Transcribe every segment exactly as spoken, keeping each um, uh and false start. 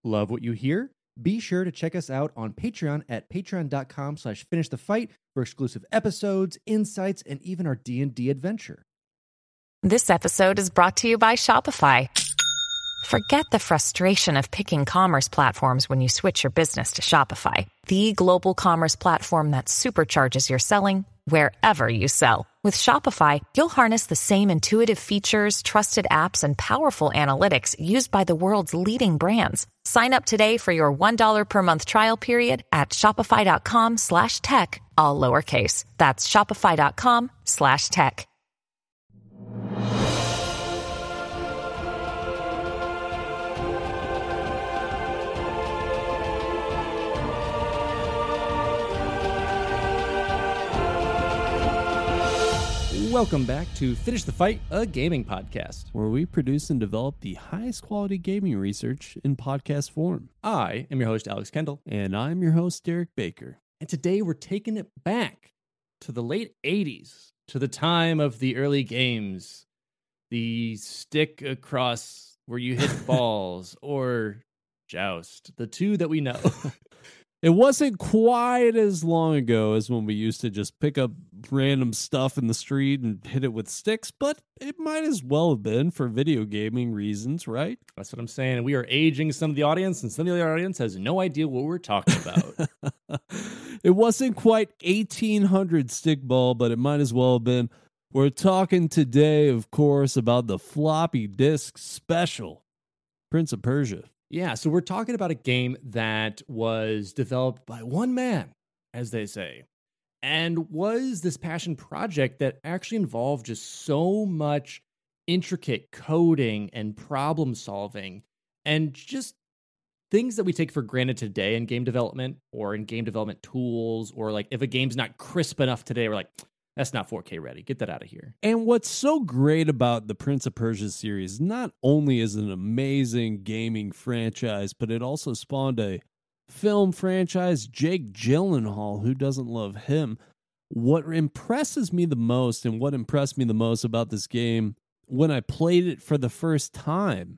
Love what you hear? Be sure to check us out on Patreon at patreon.com slash finish the fight for exclusive episodes, insights, and even our D and D adventure. This episode is brought to you by Shopify. Forget the frustration of picking commerce platforms when you switch your business to Shopify, the global commerce platform that supercharges your selling wherever you sell. With Shopify, you'll harness the same intuitive features, trusted apps, and powerful analytics used by the world's leading brands. Sign up today for your one dollar per month trial period at shopify.com slash tech, all lowercase. That's shopify.com slash tech. Welcome back to Finish the Fight, a gaming podcast, where we produce and develop the highest quality gaming research in podcast form. I am your host, Alex Kendall. And I'm your host, Derek Baker. And today we're taking it back to the late eighties, to the time of the early games, the stick across where you hit balls, or joust, the two that we know. It wasn't quite as long ago as when we used to just pick up random stuff in the street and hit it with sticks, but it might as well have been for video gaming reasons, right? That's what I'm saying. We are aging some of the audience, and some of the audience has no idea what we're talking about. It wasn't quite eighteen hundred stickball, but it might as well have been. We're talking today, of course, about the floppy disk special, Prince of Persia. Yeah, so we're talking about a game that was developed by one man, as they say, and was this passion project that actually involved just so much intricate coding and problem solving and just things that we take for granted today in game development or in game development tools, or like if a game's not crisp enough today, we're like, that's not four K ready. Get that out of here. And what's so great about the Prince of Persia series, not only is it an amazing gaming franchise, but it also spawned a film franchise, Jake Gyllenhaal, who doesn't love him. What impresses me the most, and what impressed me the most about this game when I played it for the first time,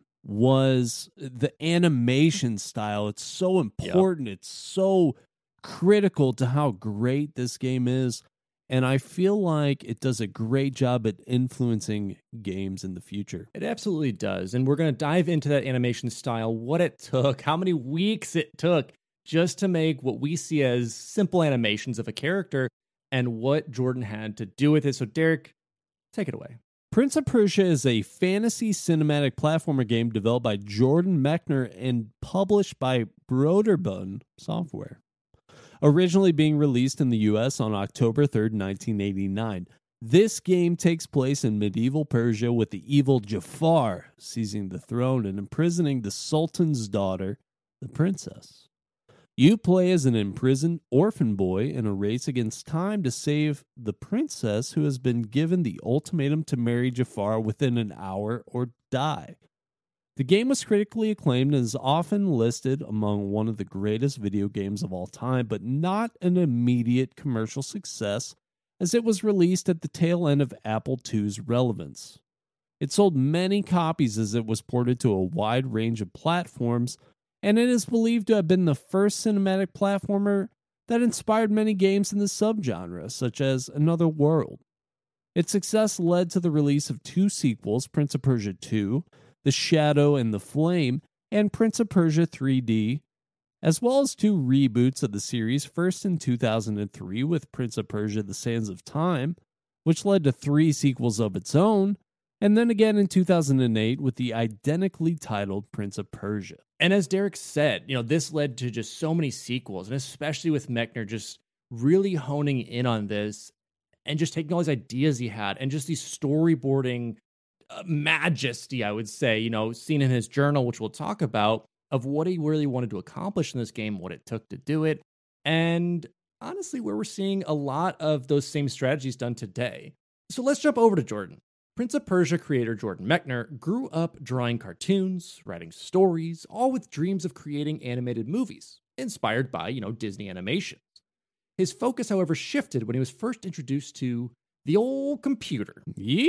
was the animation style. It's so important. Yep. It's so critical to how great this game is. And I feel like it does a great job at influencing games in the future. It absolutely does. And we're going to dive into that animation style, what it took, how many weeks it took just to make what we see as simple animations of a character, and what Jordan had to do with it. So Derek, take it away. Prince of Persia is a fantasy cinematic platformer game developed by Jordan Mechner and published by Broderbund Software. Originally being released in the U S on October third, nineteen eighty-nine. This game takes place in medieval Persia with the evil Jafar seizing the throne and imprisoning the Sultan's daughter, the princess. You play as an imprisoned orphan boy in a race against time to save the princess, who has been given the ultimatum to marry Jafar within an hour or die. The game was critically acclaimed and is often listed among one of the greatest video games of all time, but not an immediate commercial success, as it was released at the tail end of Apple two's relevance. It sold many copies as it was ported to a wide range of platforms, and it is believed to have been the first cinematic platformer that inspired many games in the subgenre, such as Another World. Its success led to the release of two sequels, Prince of Persia two, The Shadow and the Flame, and Prince of Persia three D, as well as two reboots of the series, first in two thousand three with Prince of Persia The Sands of Time, which led to three sequels of its own, and then again in two thousand eight with the identically titled Prince of Persia. And as Derek said, you know, this led to just so many sequels, and especially with Mechner just really honing in on this and just taking all these ideas he had and just these storyboarding uh, majesty, I would say, you know, seen in his journal, which we'll talk about, of what he really wanted to accomplish in this game, what it took to do it, and honestly, where we're seeing a lot of those same strategies done today. So let's jump over to Jordan. Prince of Persia creator Jordan Mechner grew up drawing cartoons, writing stories, all with dreams of creating animated movies, inspired by, you know, Disney animations. His focus, however, shifted when he was first introduced to the old computer.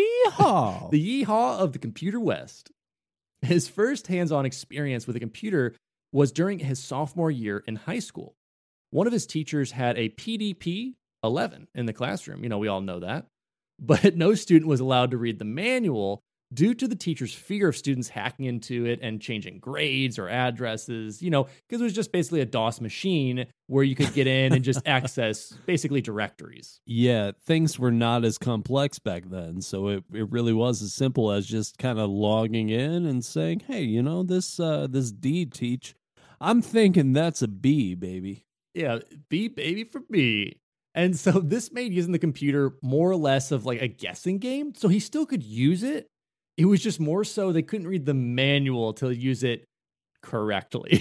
Yeehaw! The yeehaw of the computer West. His first hands-on experience with a computer was during his sophomore year in high school. One of his teachers had a P D P eleven in the classroom. You know, we all know that. But no student was allowed to read the manual due to the teacher's fear of students hacking into it and changing grades or addresses, you know, because it was just basically a DOS machine where you could get in and just access basically directories. Yeah, things were not as complex back then. So it, it really was as simple as just kind of logging in and saying, hey, you know, this uh, this D teach, I'm thinking that's a B, baby. Yeah, B, baby for B. And so this made using the computer more or less of like a guessing game. So he still could use it. It was just more so they couldn't read the manual to use it correctly.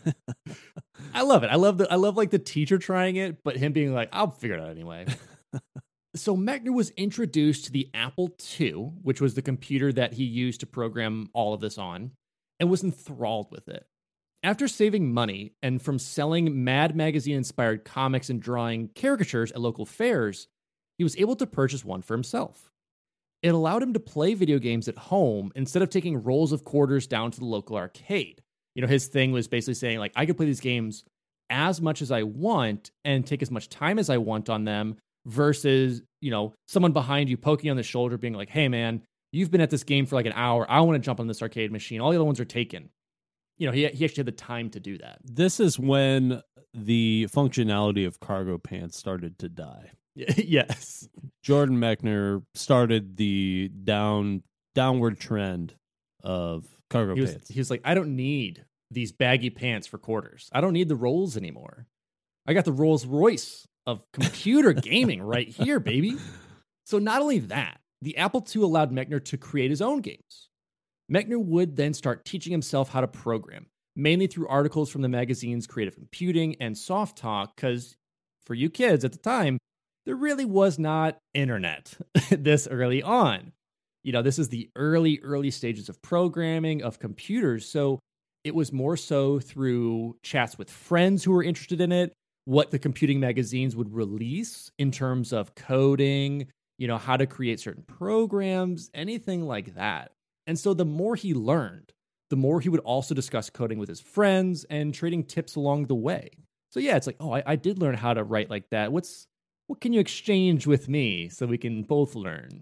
I love it. I love the I love like the teacher trying it, but him being like, I'll figure it out anyway. So Mechner was introduced to the Apple two, which was the computer that he used to program all of this on, and was enthralled with it. After saving money and from selling Mad Magazine-inspired comics and drawing caricatures at local fairs, he was able to purchase one for himself. It allowed him to play video games at home instead of taking rolls of quarters down to the local arcade. You know, his thing was basically saying, like, I could play these games as much as I want and take as much time as I want on them versus, you know, someone behind you poking you on the shoulder being like, hey, man, you've been at this game for like an hour. I want to jump on this arcade machine. All the other ones are taken. You know, he, he actually had the time to do that. This is when the functionality of cargo pants started to die. Yes. Jordan Mechner started the down downward trend of cargo he was, pants. He was like, I don't need these baggy pants for quarters. I don't need the rolls anymore. I got the Rolls Royce of computer gaming right here, baby. So not only that, the Apple two allowed Mechner to create his own games. Mechner would then start teaching himself how to program, mainly through articles from the magazines Creative Computing and Soft Talk, because for you kids at the time, there really was not internet this early on. You know, this is the early, early stages of programming, of computers. So it was more so through chats with friends who were interested in it, what the computing magazines would release in terms of coding, you know, how to create certain programs, anything like that. And so the more he learned, the more he would also discuss coding with his friends and trading tips along the way. So yeah, it's like, oh, I, I did learn how to write like that. What's What can you exchange with me so we can both learn?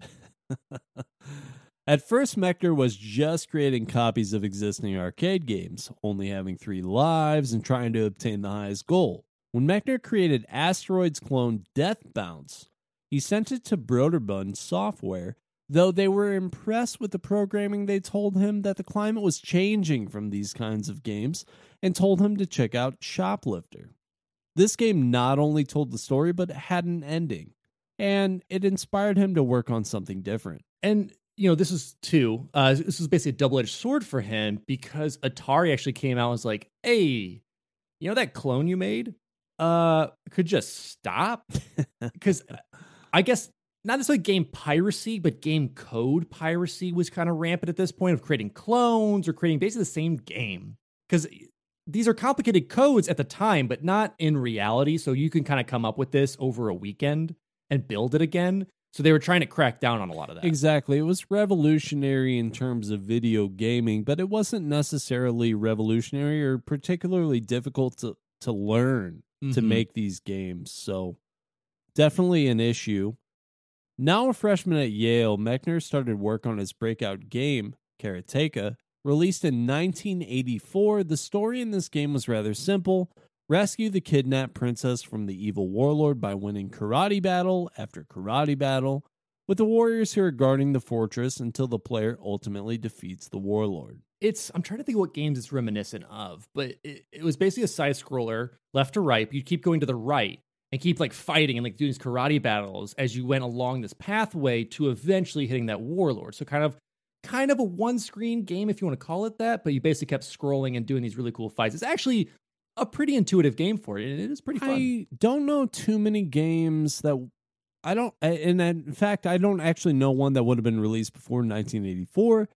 At first, Mechner was just creating copies of existing arcade games, only having three lives and trying to obtain the highest goal. When Mechner created Asteroid's clone Death Bounce, he sent it to Broderbund Software, though they were impressed with the programming. They told him that the climate was changing from these kinds of games and told him to check out Shoplifter. This game not only told the story, but had an ending, and it inspired him to work on something different. And, you know, this is too, uh, this was basically a double-edged sword for him because Atari actually came out and was like, hey, you know that clone you made? Uh, could just stop? Because I guess not necessarily game piracy, but game code piracy was kind of rampant at this point of creating clones or creating basically the same game. Because these are complicated codes at the time, but not in reality. So you can kind of come up with this over a weekend and build it again. So they were trying to crack down on a lot of that. Exactly. It was revolutionary in terms of video gaming, but it wasn't necessarily revolutionary or particularly difficult to, to learn mm-hmm. to make these games. So definitely an issue. Now a freshman at Yale, Mechner started work on his breakout game, Karateka. Released in nineteen eighty-four, the story in this game was rather simple. Rescue the kidnapped princess from the evil warlord by winning karate battle after karate battle, with the warriors who are guarding the fortress until the player ultimately defeats the warlord. It's I'm trying to think of what games it's reminiscent of, but it, it was basically a side-scroller, left to right. You'd keep going to the right and keep like fighting and like doing these karate battles as you went along this pathway to eventually hitting that warlord. So kind of kind of a one-screen game, if you want to call it that, but you basically kept scrolling and doing these really cool fights. It's actually a pretty intuitive game for it, and it is pretty fun. I don't know too many games that I don't, and in fact, I don't actually know one that would have been released before nineteen eighty-four,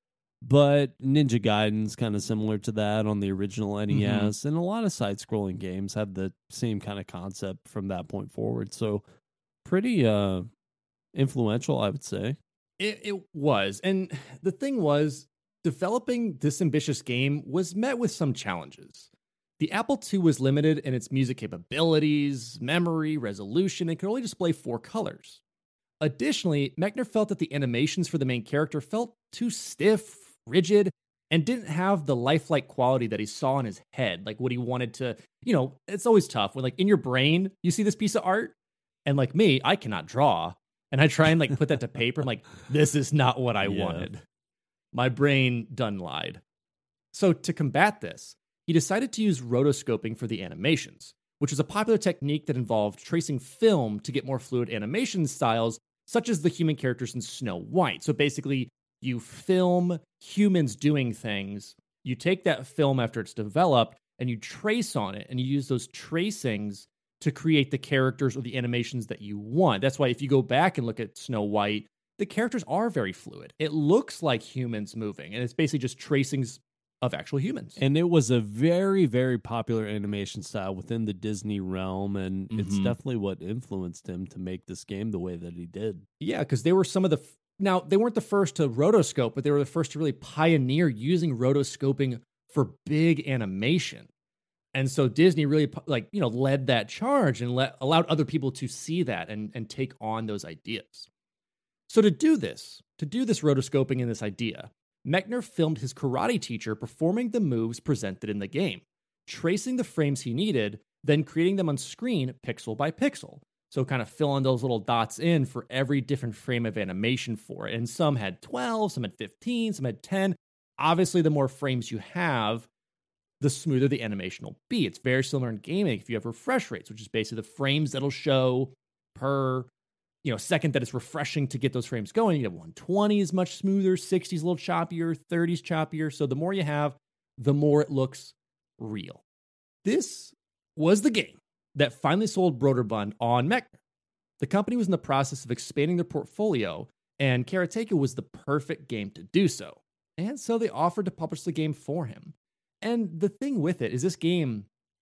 but Ninja Gaiden's kind of similar to that on the original N E S, mm-hmm. and a lot of side-scrolling games have the same kind of concept from that point forward, so pretty uh, influential, I would say. It, it was. And the thing was, developing this ambitious game was met with some challenges. The Apple two was limited in its music capabilities, memory, resolution, and could only display four colors. Additionally, Mechner felt that the animations for the main character felt too stiff, rigid, and didn't have the lifelike quality that he saw in his head, like what he wanted to, you know, it's always tough when like in your brain, you see this piece of art, and like me, I cannot draw, and I try and like put that to paper, I'm like, this is not what I yeah. wanted. My brain done lied. So to combat this, he decided to use rotoscoping for the animations, which was a popular technique that involved tracing film to get more fluid animation styles, such as the human characters in Snow White. So basically, you film humans doing things, you take that film after it's developed, and you trace on it, and you use those tracings to create the characters or the animations that you want. That's why if you go back and look at Snow White, the characters are very fluid. It looks like humans moving, and it's basically just tracings of actual humans. And it was a very, very popular animation style within the Disney realm, and mm-hmm. it's definitely what influenced him to make this game the way that he did. Yeah, because they were some of the... F- now, they weren't the first to rotoscope, but they were the first to really pioneer using rotoscoping for big animation. And so Disney really, like, you know, led that charge and let, allowed other people to see that and, and take on those ideas. So to do this, to do this rotoscoping and this idea, Mechner filmed his karate teacher performing the moves presented in the game, tracing the frames he needed, then creating them on screen pixel by pixel. So kind of filling those little dots in for every different frame of animation for it. And some had twelve, some had fifteen, some had ten. Obviously, the more frames you have, the smoother the animation will be. It's very similar in gaming if you have refresh rates, which is basically the frames that'll show per you know, second that it's refreshing to get those frames going. You have one twenty is much smoother, sixty is a little choppier, thirty is choppier. So the more you have, the more it looks real. This was the game that finally sold Broderbund on Mechner. The company was in the process of expanding their portfolio, and Karateka was the perfect game to do so. And so they offered to publish the game for him. And the thing with it is this game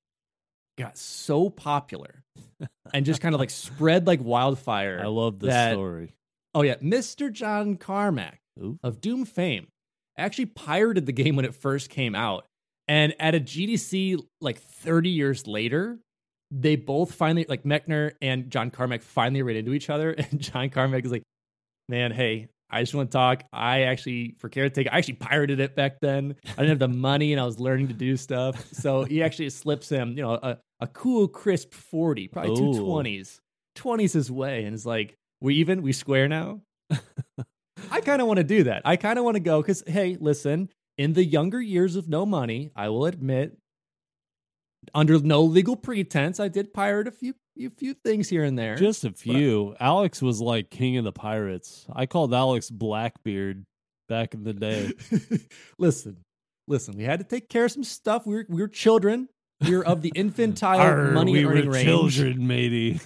got so popular and just kind of like spread like wildfire. I love this that, story. Oh yeah, Mister John Carmack Ooh. of Doom fame actually pirated the game when it first came out. And at a G D C like thirty years later, they both finally, like Mechner and John Carmack finally ran into each other. And John Carmack is like, man, hey, I just want to talk. I actually, for Karateka, I actually pirated it back then. I didn't have the money and I was learning to do stuff. So he actually slips him, you know, a, a cool, crisp forty, probably Ooh. two twenties. twenties his way. And it's like, we even? We square now? I kind of want to do that. I kind of want to go because, hey, listen, in the younger years of no money, I will admit, under no legal pretense, I did pirate a few a few things here and there. Just a few. I, Alex was like king of the pirates. I called Alex Blackbeard back in the day. listen, listen. We had to take care of some stuff. We were we were children. We were of the infantile Arr, money we earning were range. Children, matey.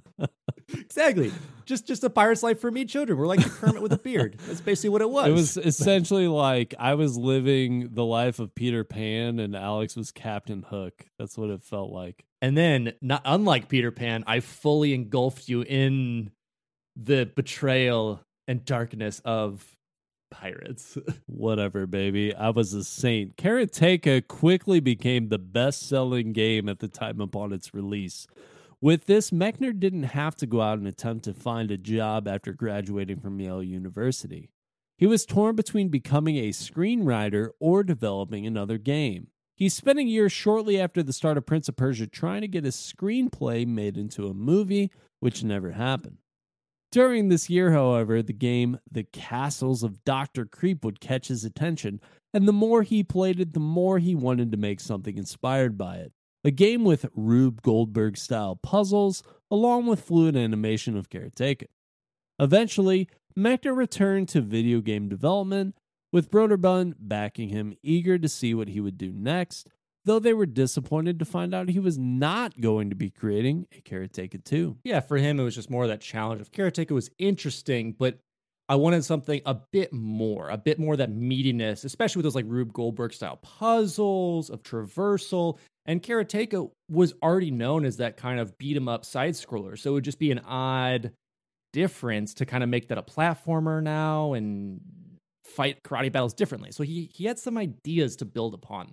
Exactly. Just just a pirate's life for me, children. We're like the Kermit with a beard. That's basically what it was. It was essentially like I was living the life of Peter Pan and Alex was Captain Hook. That's what it felt like. And then, not unlike Peter Pan, I fully engulfed you in the betrayal and darkness of pirates. Whatever, baby. I was a saint. Karateka quickly became the best-selling game at the time upon its release. With this, Mechner didn't have to go out and attempt to find a job after graduating from Yale University. He was torn between becoming a screenwriter or developing another game. He spent a year shortly after the start of Prince of Persia trying to get his screenplay made into a movie, which never happened. During this year, however, the game The Castles of Doctor Creep would catch his attention, and the more he played it, the more he wanted to make something inspired by it. A game with Rube Goldberg-style puzzles, along with fluid animation of Karateka. Eventually, Mechner returned to video game development, with Broderbund backing him, eager to see what he would do next, though they were disappointed to find out he was not going to be creating a Karateka two. Yeah, for him, it was just more of that challenge of Karateka was interesting, but I wanted something a bit more, a bit more that meatiness, especially with those like Rube Goldberg style puzzles of traversal. And Karateka was already known as that kind of beat 'em up side scroller. So it would just be an odd difference to kind of make that a platformer now and fight karate battles differently. So he he had some ideas to build upon that.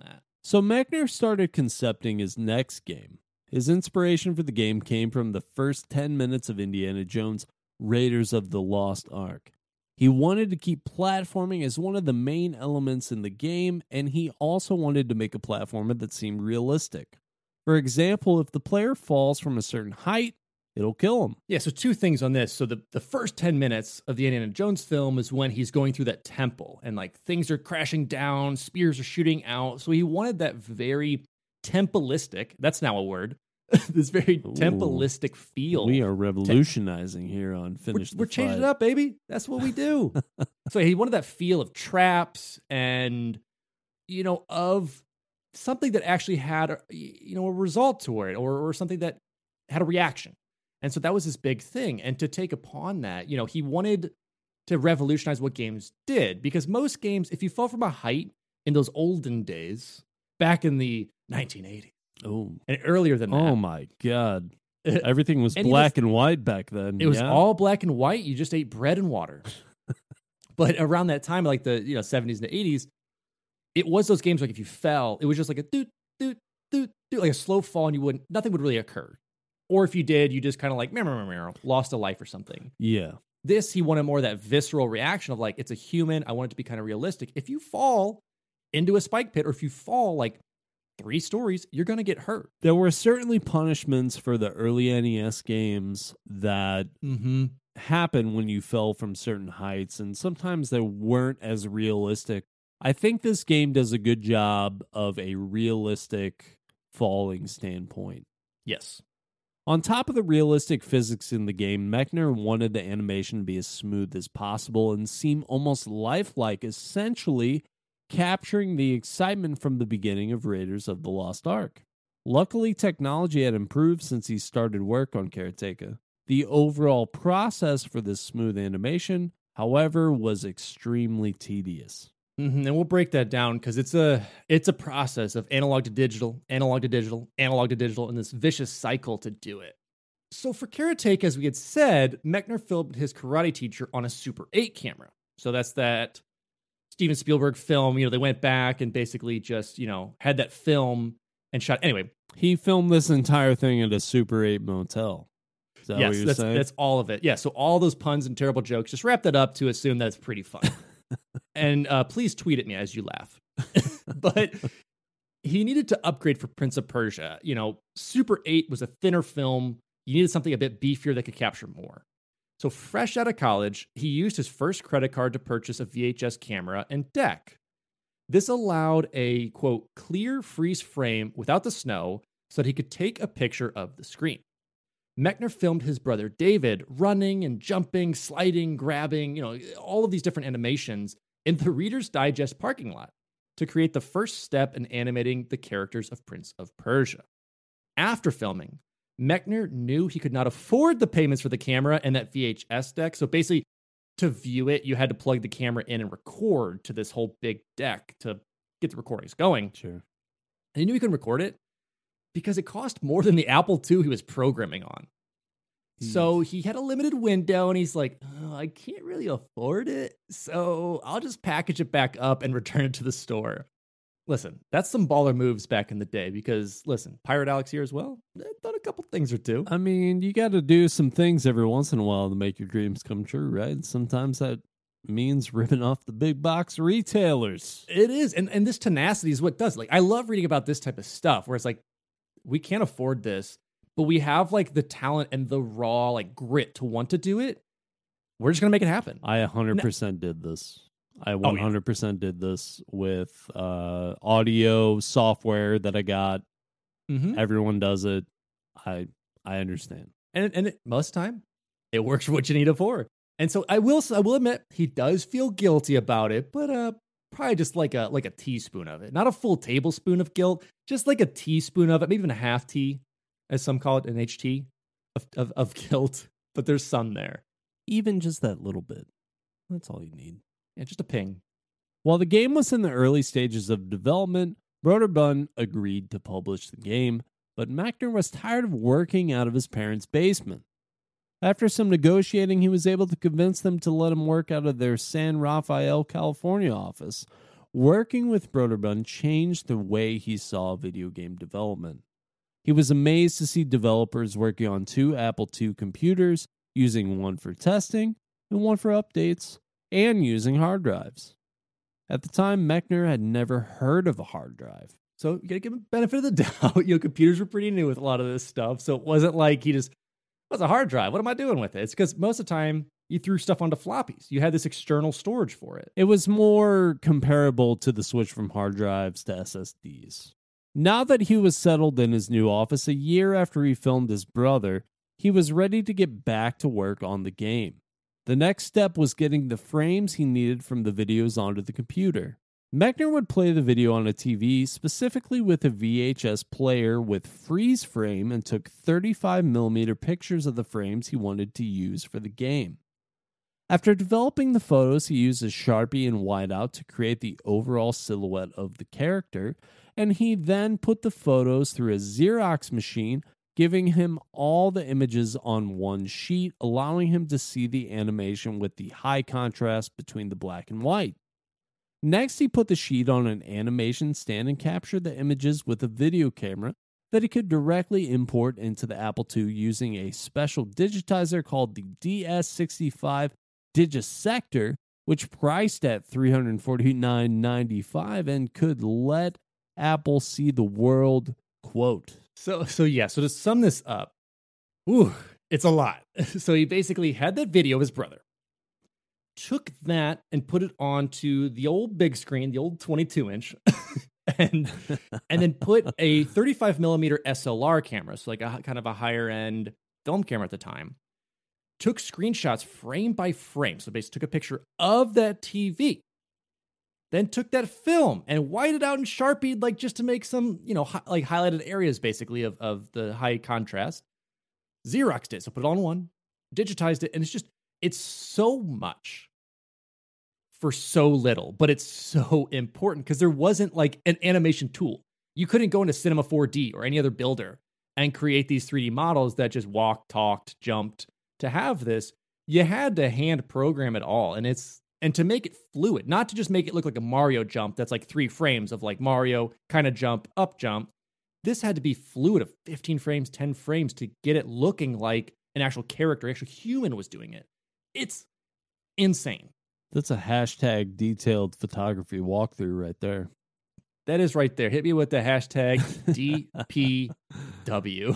So Mechner started concepting his next game. His inspiration for the game came from the first ten minutes of Indiana Jones' Raiders of the Lost Ark. He wanted to keep platforming as one of the main elements in the game, and he also wanted to make a platformer that seemed realistic. For example, if the player falls from a certain height, it'll kill him. Yeah, so two things on this. So the, the first ten minutes of the Indiana Jones film is when he's going through that temple, and like things are crashing down, spears are shooting out. So he wanted that very tempelistic, that's now a word, this very Ooh, tempelistic feel. We are revolutionizing here on Finish We're, the we're changing Fight. it up, baby. That's what we do. So he wanted that feel of traps and, you know, of something that actually had, a, you know, a result to it, or, or something that had a reaction. And so that was his big thing. And to take upon that, you know, he wanted to revolutionize what games did, because most games, if you fall from a height in those olden days, back in the nineteen eighties, Oh, and earlier than that. oh my God. Everything was Any of black this- and white back then. It was yeah? all black and white. You just ate bread and water. But around that time, like the you know seventies and the eighties, it was those games like if you fell, it was just like a doot, doot, doot, doot, like a slow fall, and you wouldn't, nothing would really occur. Or if you did, you just kind of like, meow, meow, meow, meow, lost a life or something. Yeah. This, he wanted more of that visceral reaction of like, it's a human. I want it to be kind of realistic. If you fall into a spike pit, or if you fall like three stories, you're going to get hurt. There were certainly punishments for the early N E S games that Mm-hmm. happen when you fell from certain heights, and sometimes they weren't as realistic. I think this game does a good job of a realistic falling standpoint. Yes. On top of the realistic physics in the game, Mechner wanted the animation to be as smooth as possible and seem almost lifelike, essentially capturing the excitement from the beginning of Raiders of the Lost Ark. Luckily, technology had improved since he started work on Karateka. The overall process for this smooth animation, however, was extremely tedious. Mm-hmm. And we'll break that down because it's a it's a process of analog to digital, analog to digital, analog to digital, and this vicious cycle to do it. So for Karateka, as we had said, Mechner filmed his karate teacher on a Super eight camera. So that's that Steven Spielberg film. You know, they went back and basically just, you know, had that film and shot. Anyway, He filmed this entire thing at a Super eight motel. Is that what yes, you're that's, saying? that's all of it. Yeah, so all those puns and terrible jokes, just wrap that up to assume that it's pretty fun. And uh, please tweet at me as you laugh. But he needed to upgrade for Prince of Persia. You know, Super eight was a thinner film. You needed something a bit beefier that could capture more. So fresh out of college, he used his first credit card to purchase a V H S camera and deck. This allowed a, quote, clear freeze frame without the snow so that he could take a picture of the screen. Mechner filmed his brother David running and jumping, sliding, grabbing, you know, all of these different animations in the Reader's Digest parking lot to create the first step in animating the characters of Prince of Persia. After filming, Mechner knew he could not afford the payments for the camera and that V H S deck. So basically, to view it, you had to plug the camera in and record to this whole big deck to get the recordings going. Sure. And he knew he couldn't record it because it cost more than the Apple two he was programming on. So he had a limited window, and he's like, oh, I can't really afford it, so I'll just package it back up and return it to the store. Listen, that's some baller moves back in the day because, listen, Pirate Alex here as well, I've done a couple things or two. I mean, you got to do some things every once in a while to make your dreams come true, right? Sometimes that means ripping off the big box retailers. It is, and, and this tenacity is what it does. Like, I love reading about this type of stuff where it's like, we can't afford this, but we have like the talent and the raw like grit to want to do it. We're just gonna make it happen. I one hundred percent did this. I one hundred percent did this with uh, audio software that I got. Mm-hmm. Everyone does it. I I understand. And and it, most of the time, it works for what you need it for. And so I will I will admit he does feel guilty about it, but uh, probably just like a like a teaspoon of it, not a full tablespoon of guilt, just like a teaspoon of it, maybe even a half tea, as some call it, an H T of of, of guilt. But there's some there. Even just that little bit. That's all you need. Yeah, just a ping. While the game was in the early stages of development, Broderbund agreed to publish the game, but Mechner was tired of working out of his parents' basement. After some negotiating, he was able to convince them to let him work out of their San Rafael, California office, working with Broderbund changed the way he saw video game development. He was amazed to see developers working on two Apple two computers, using one for testing and one for updates, and using hard drives. At the time, Mechner had never heard of a hard drive. So you gotta give him benefit of the doubt. You know, computers were pretty new with a lot of this stuff. So it wasn't like he just, what's a hard drive? What am I doing with it? It's because most of the time you threw stuff onto floppies. You had this external storage for it. It was more comparable to the switch from hard drives to S S Ds. Now that he was settled in his new office a year after he filmed his brother, he was ready to get back to work on the game. The next step was getting the frames he needed from the videos onto the computer. Mechner would play the video on a T V, specifically with a V H S player with freeze frame, and took thirty-five millimeter pictures of the frames he wanted to use for the game. After developing the photos, he used a Sharpie and whiteout to create the overall silhouette of the character, and he then put the photos through a Xerox machine, giving him all the images on one sheet, allowing him to see the animation with the high contrast between the black and white. Next, he put the sheet on an animation stand and captured the images with a video camera that he could directly import into the Apple two using a special digitizer called the D S sixty-five Digisector, which priced at three hundred forty-nine dollars and ninety-five cents and could let Apple see the world, quote. So, so yeah, so to sum this up, whew, it's a lot. So he basically had that video of his brother, took that and put it onto the old big screen, the old twenty-two inch, and and then put a thirty-five millimeter S L R camera, so like a kind of a higher end film camera at the time. Took screenshots frame by frame, so basically took a picture of that T V. Then took that film and whited out and Sharpied, like just to make some, you know, hi- like highlighted areas basically of, of the high contrast. Xeroxed it, so put it on one, digitized it, and it's just, it's so much for so little, but it's so important because there wasn't like an animation tool. You couldn't go into Cinema four D or any other builder and create these three D models that just walked, talked, jumped. To have this, you had to hand program it all, and it's and to make it fluid, not to just make it look like a Mario jump that's like three frames of like Mario kind of jump, up jump. This had to be fluid of fifteen frames, ten frames to get it looking like an actual character, an actual human was doing it. It's insane. That's a hashtag detailed photography walkthrough right there. That is right there. Hit me with the hashtag D P W.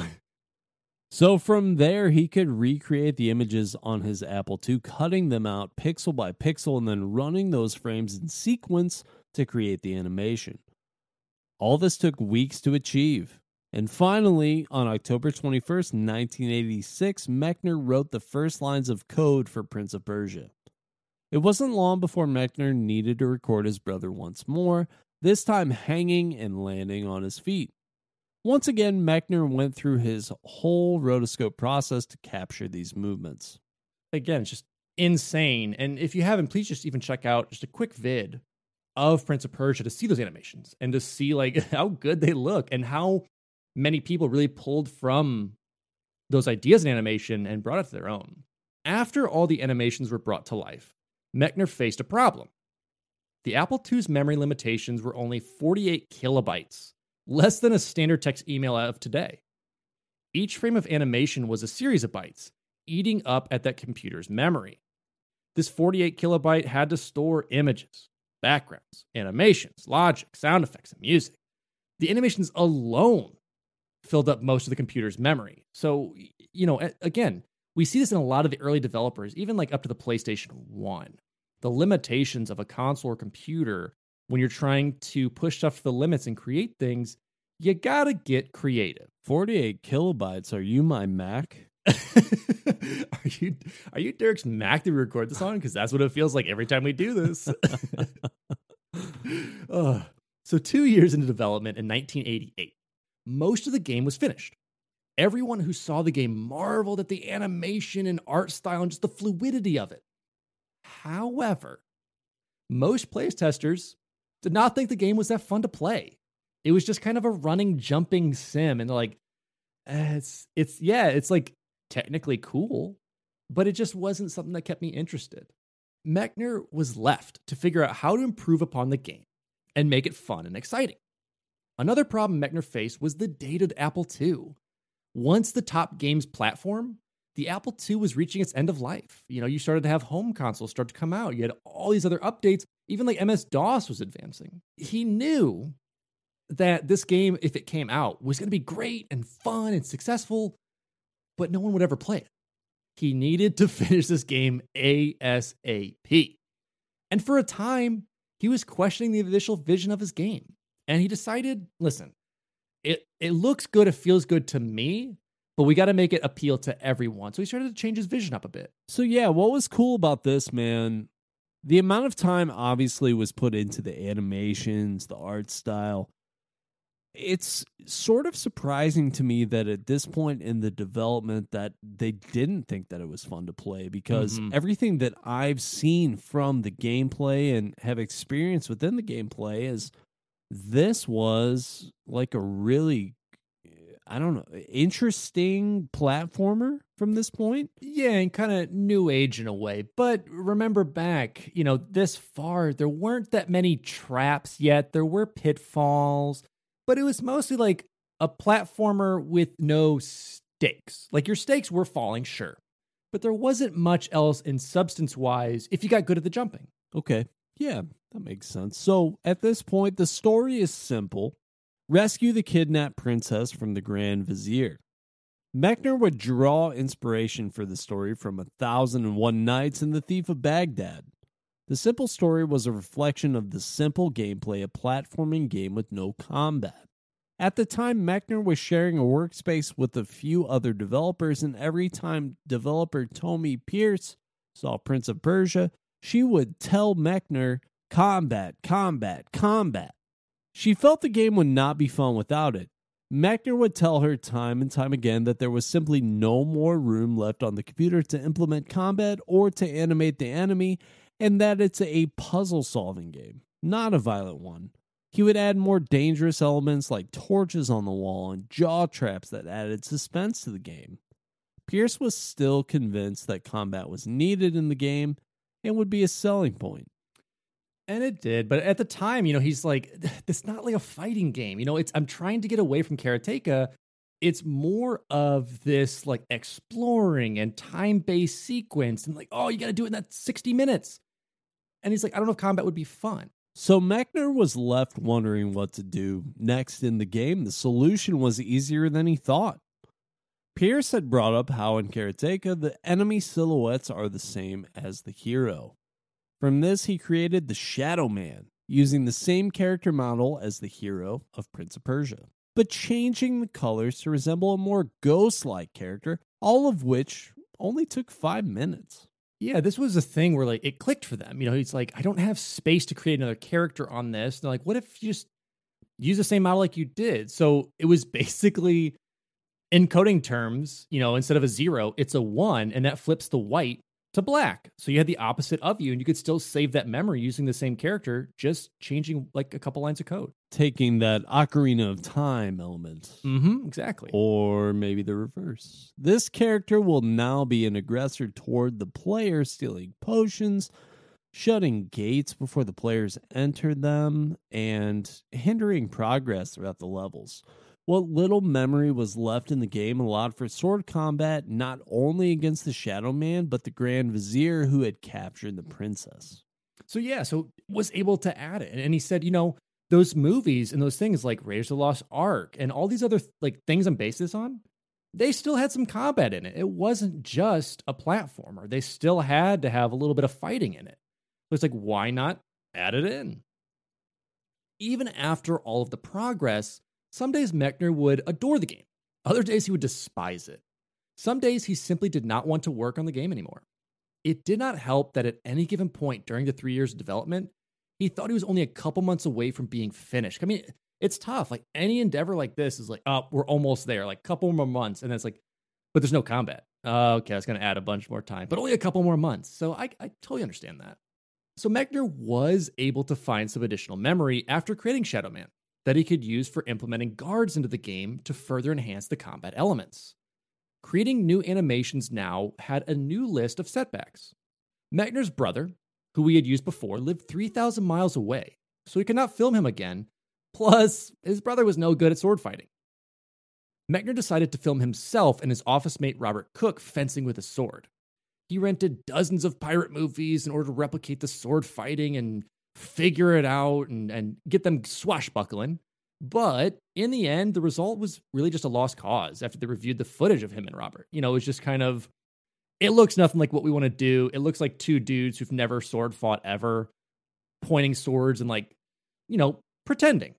So from there, he could recreate the images on his Apple two, cutting them out pixel by pixel and then running those frames in sequence to create the animation. All this took weeks to achieve. And finally, on October twenty-first, nineteen eighty-six, Mechner wrote the first lines of code for Prince of Persia. It wasn't long before Mechner needed to record his brother once more, this time hanging and landing on his feet. Once again, Mechner went through his whole rotoscope process to capture these movements. Again, it's just insane. And if you haven't, please just even check out just a quick vid of Prince of Persia to see those animations and to see like how good they look and how many people really pulled from those ideas in animation and brought it to their own. After all the animations were brought to life, Mechner faced a problem. The Apple two's memory limitations were only forty-eight kilobytes. Less than a standard text email of today. Each frame of animation was a series of bytes, eating up at that computer's memory. This forty-eight kilobyte had to store images, backgrounds, animations, logic, sound effects, and music. The animations alone filled up most of the computer's memory. So, you know, again, we see this in a lot of the early developers, even like up to the PlayStation one. The limitations of a console or computer when you're trying to push stuff to the limits and create things, you gotta get creative. forty-eight kilobytes. Are you my Mac? are you are you Derek's Mac to record this on? Because that's what it feels like every time we do this. uh, so two years into development in nineteen eighty-eight, most of the game was finished. Everyone who saw the game marveled at the animation and art style and just the fluidity of it. However, most playtesters did not think the game was that fun to play. It was just kind of a running, jumping sim. And they're like, eh, it's, it's, yeah, it's like technically cool, but it just wasn't something that kept me interested. Mechner was left to figure out how to improve upon the game. and make it fun and exciting. Another problem Mechner faced was the dated Apple two. Once the top games platform, the Apple two was reaching its end of life. You know, you started to have home consoles start to come out. You had all these other updates. Even like M S DOS was advancing. He knew that this game, if it came out, was going to be great and fun and successful, but no one would ever play it. He needed to finish this game ASAP. And for a time, he was questioning the initial vision of his game. And he decided, listen, it, it looks good, it feels good to me, but we got to make it appeal to everyone. So he started to change his vision up a bit. So yeah, what was cool about this, man, the amount of time obviously was put into the animations, the art style. It's sort of surprising to me that at this point in the development that they didn't think that it was fun to play, because mm-hmm. everything that I've seen from the gameplay and have experienced within the gameplay is this was like a really, I don't know, interesting platformer from this point. Yeah, and kind of new age in a way. But remember back, you know, this far, there weren't that many traps yet. There were pitfalls, but it was mostly like a platformer with no stakes. Like your stakes were falling, sure, but there wasn't much else in substance-wise if you got good at the jumping. Okay, yeah, that makes sense. So at this point, the story is simple. Rescue the kidnapped princess from the Grand Vizier. Mechner would draw inspiration for the story from A Thousand and One Nights and The Thief of Baghdad. The simple story was a reflection of the simple gameplay of a platforming game with no combat. At the time, Mechner was sharing a workspace with a few other developers, and every time developer Tommy Pierce saw Prince of Persia, she would tell Mechner, combat, combat, combat. She felt the game would not be fun without it. Mechner would tell her time and time again that there was simply no more room left on the computer to implement combat or to animate the enemy, and that it's a puzzle-solving game, not a violent one. He would add more dangerous elements like torches on the wall and jaw traps that added suspense to the game. Pierce was still convinced that combat was needed in the game and would be a selling point. And it did, but at the time, you know, he's like, it's not like a fighting game. You know, it's I'm trying to get away from Karateka. It's more of this like exploring and time-based sequence and like, oh, you got to do it in that sixty minutes. And he's like, I don't know if combat would be fun. So Mechner was left wondering what to do next in the game. The solution was easier than he thought. Pierce had brought up how in Karateka, the enemy silhouettes are the same as the hero. From this, he created the Shadow Man, using the same character model as the hero of Prince of Persia, but changing the colors to resemble a more ghost-like character, all of which only took five minutes. Yeah, this was a thing where like it clicked for them. You know, he's like, I don't have space to create another character on this. And they're like, what if you just use the same model like you did? So it was basically, in coding terms, you know, instead of a zero, it's a one, and that flips the white to black. So you had the opposite of you, and you could still save that memory using the same character, just changing like a couple lines of code. Taking that Ocarina of Time element. Mm-hmm, exactly. Or maybe the reverse. This character will now be an aggressor toward the player, stealing potions, shutting gates before the players enter them, and hindering progress throughout the levels. What little memory was left in the game allowed for sword combat not only against the Shadow Man, but the Grand Vizier who had captured the princess. So yeah, so was able to add it. And he said, you know, those movies and those things like Raiders of the Lost Ark and all these other like things I'm based this on, they still had some combat in it. It wasn't just a platformer. They still had to have a little bit of fighting in it. So it's like, why not add it in? Even after all of the progress, some days Mechner would adore the game. Other days he would despise it. Some days he simply did not want to work on the game anymore. It did not help that at any given point during the three years of development, he thought he was only a couple months away from being finished. I mean, it's tough. Like any endeavor like this is like, oh, we're almost there. Like a couple more months. And then it's like, but there's no combat. Uh, okay, that's going to add a bunch more time, but only a couple more months. So I, I totally understand that. So Mechner was able to find some additional memory after creating Shadow Man that he could use for implementing guards into the game to further enhance the combat elements. Creating new animations now had a new list of setbacks. Mechner's brother, who we had used before, lived three thousand miles away, so he could not film him again. Plus, his brother was no good at sword fighting. Mechner decided to film himself and his office mate Robert Cook fencing with a sword. He rented dozens of pirate movies in order to replicate the sword fighting and figure it out and, and get them swashbuckling. But in the end, the result was really just a lost cause after they reviewed the footage of him and Robert. You know, it was just kind of, it looks nothing like what we want to do. It looks like two dudes who've never sword fought ever, pointing swords and like, you know, pretending.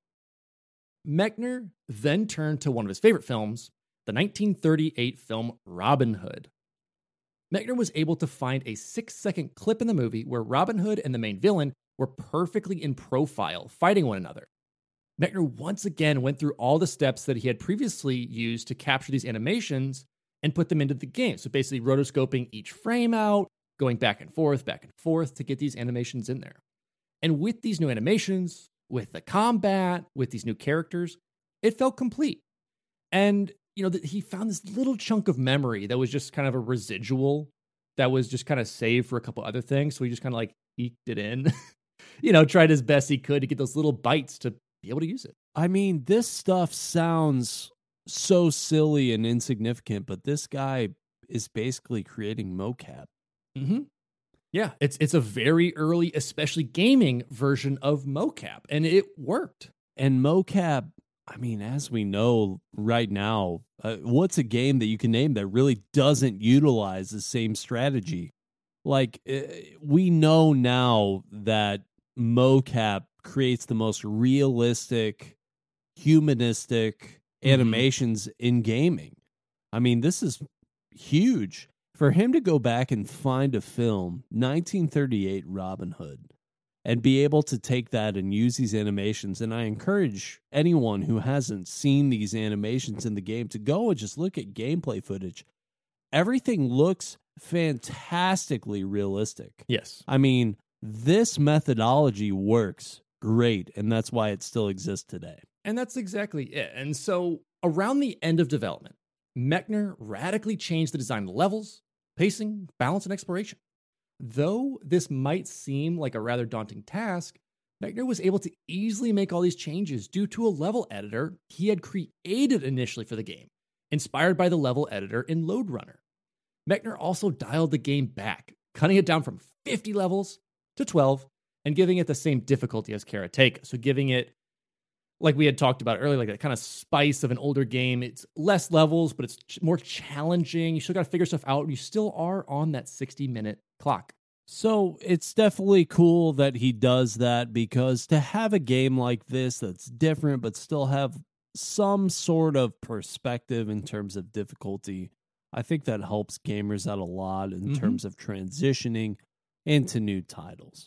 Mechner then turned to one of his favorite films, the nineteen thirty-eight film Robin Hood. Mechner was able to find a six-second clip in the movie where Robin Hood and the main villain were perfectly in profile, fighting one another. Mechner once again went through all the steps that he had previously used to capture these animations and put them into the game. So basically rotoscoping each frame out, going back and forth, back and forth to get these animations in there. And with these new animations, with the combat, with these new characters, it felt complete. And, you know, that he found this little chunk of memory that was just kind of a residual that was just kind of saved for a couple other things. So he just kind of like eked it in, you know, tried his best he could to get those little bites to be able to use it. I mean, this stuff sounds so silly and insignificant, but this guy is basically creating mocap. Mm-hmm. Yeah, it's it's a very early, especially gaming version of mocap, and it worked. And mocap, I mean, as we know right now, uh, what's a game that you can name that really doesn't utilize the same strategy? Like, uh, we know now that mocap creates the most realistic, humanistic animations mm-hmm. in gaming. I mean, this is huge. For him to go back and find a film, nineteen thirty-eight Robin Hood, and be able to take that and use these animations, and I encourage anyone who hasn't seen these animations in the game to go and just look at gameplay footage. Everything looks fantastically realistic. Yes. I mean, this methodology works great, and that's why it still exists today. And that's exactly it. And so around the end of development, Mechner radically changed the design of the levels, pacing, balance, and exploration. Though this might seem like a rather daunting task, Mechner was able to easily make all these changes due to a level editor he had created initially for the game, inspired by the level editor in Lode Runner. Mechner also dialed the game back, cutting it down from fifty levels to twelve, and giving it the same difficulty as Karateka, so giving it, like we had talked about earlier, like that kind of spice of an older game. It's less levels, but it's ch- more challenging. You still got to figure stuff out. You still are on that sixty-minute clock. So it's definitely cool that he does that, because to have a game like this that's different but still have some sort of perspective in terms of difficulty, I think that helps gamers out a lot in mm-hmm. terms of transitioning into new titles.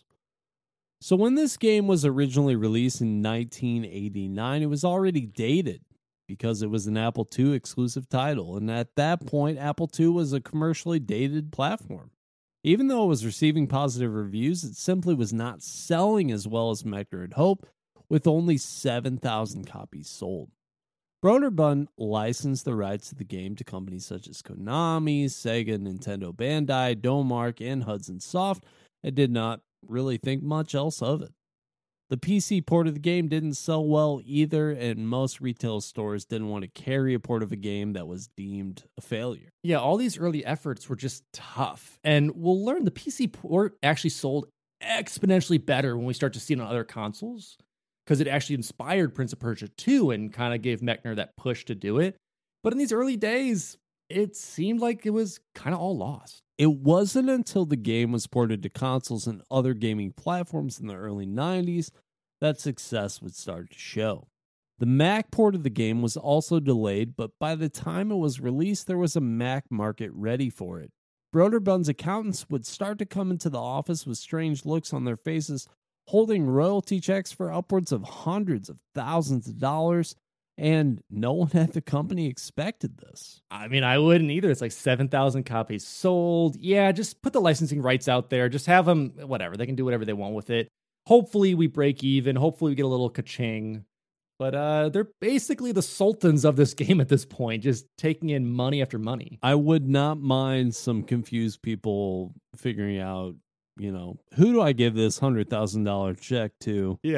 So when this game was originally released in nineteen eighty-nine, it was already dated because it was an Apple two exclusive title. And at that point, Apple two was a commercially dated platform. Even though it was receiving positive reviews, it simply was not selling as well as Mechner had hoped, with only seven thousand copies sold. Broderbund licensed the rights to the game to companies such as Konami, Sega, Nintendo Bandai, Domark, and Hudson Soft, and did not really think much else of it. The P C port of the game didn't sell well either, and most retail stores didn't want to carry a port of a game that was deemed a failure. Yeah, all these early efforts were just tough, and we'll learn the P C port actually sold exponentially better when we start to see it on other consoles, because it actually inspired Prince of Persia two and kind of gave Mechner that push to do it. But in these early days, it seemed like it was kind of all lost. It wasn't until the game was ported to consoles and other gaming platforms in the early nineties that success would start to show. The Mac port of the game was also delayed, but by the time it was released, there was a Mac market ready for it. Broderbund's accountants would start to come into the office with strange looks on their faces, holding royalty checks for upwards of hundreds of thousands of dollars, and no one at the company expected this. I mean, I wouldn't either. It's like seven thousand copies sold. Yeah, just put the licensing rights out there. Just have them, whatever. They can do whatever they want with it. Hopefully we break even. Hopefully we get a little ka-ching. But uh, they're basically the sultans of this game at this point, just taking in money after money. I would not mind some confused people figuring out, you know, who do I give this one hundred thousand dollars check to? Yeah.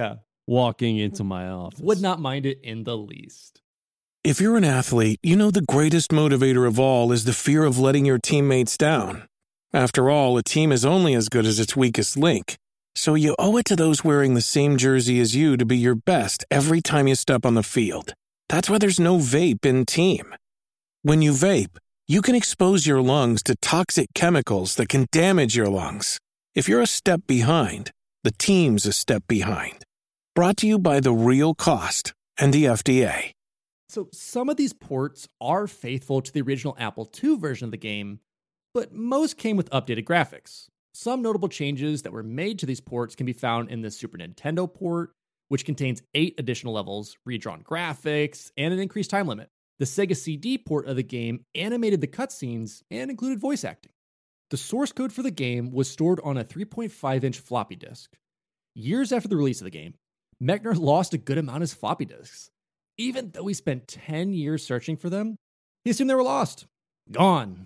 walking into my office. Would not mind it in the least. If you're an athlete, you know the greatest motivator of all is the fear of letting your teammates down. After all, a team is only as good as its weakest link. So you owe it to those wearing the same jersey as you to be your best every time you step on the field. That's why there's no vape in team. When you vape, you can expose your lungs to toxic chemicals that can damage your lungs. If you're a step behind, the team's a step behind. Brought to you by The Real Cost and the F D A. So some of these ports are faithful to the original Apple two version of the game, but most came with updated graphics. Some notable changes that were made to these ports can be found in the Super Nintendo port, which contains eight additional levels, redrawn graphics, and an increased time limit. The Sega C D port of the game animated the cutscenes and included voice acting. The source code for the game was stored on a three point five inch floppy disk. Years after the release of the game, Mechner lost a good amount of his floppy disks. Even though he spent ten years searching for them, he assumed they were lost. Gone.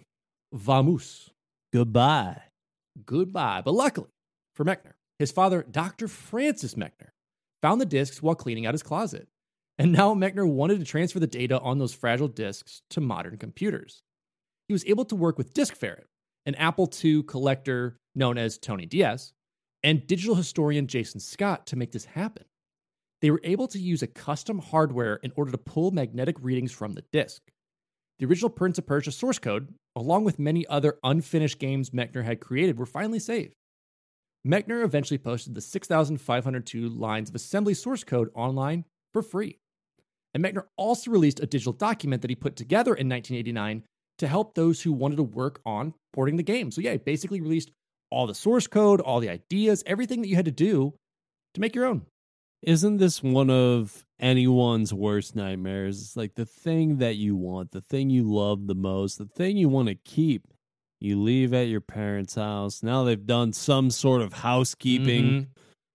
Vamos. Goodbye. Goodbye. But luckily for Mechner, his father, Doctor Francis Mechner, found the disks while cleaning out his closet. And now Mechner wanted to transfer the data on those fragile disks to modern computers. He was able to work with Disk Ferret, an Apple two collector known as Tony Diaz, and digital historian Jason Scott to make this happen. They were able to use a custom hardware in order to pull magnetic readings from the disk. The original Prince of Persia source code, along with many other unfinished games Mechner had created, were finally saved. Mechner eventually posted the six thousand five hundred two lines of assembly source code online for free. And Mechner also released a digital document that he put together in nineteen eighty-nine to help those who wanted to work on porting the game. So yeah, he basically released all the source code, all the ideas, everything that you had to do to make your own. Isn't this one of anyone's worst nightmares? It's like the thing that you want, the thing you love the most, the thing you want to keep. You leave at your parents' house. Now they've done some sort of housekeeping. Mm-hmm.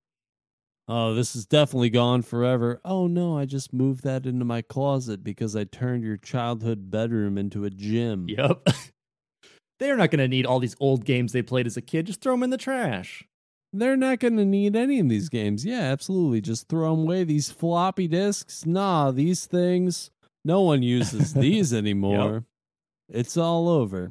Oh, this is definitely gone forever. Oh, no, I just moved that into my closet because I turned your childhood bedroom into a gym. Yep. They're not going to need all these old games they played as a kid. Just throw them in the trash. They're not going to need any of these games. Yeah, absolutely. Just throw them away. These floppy disks, nah, these things, no one uses these anymore. Yep. It's all over.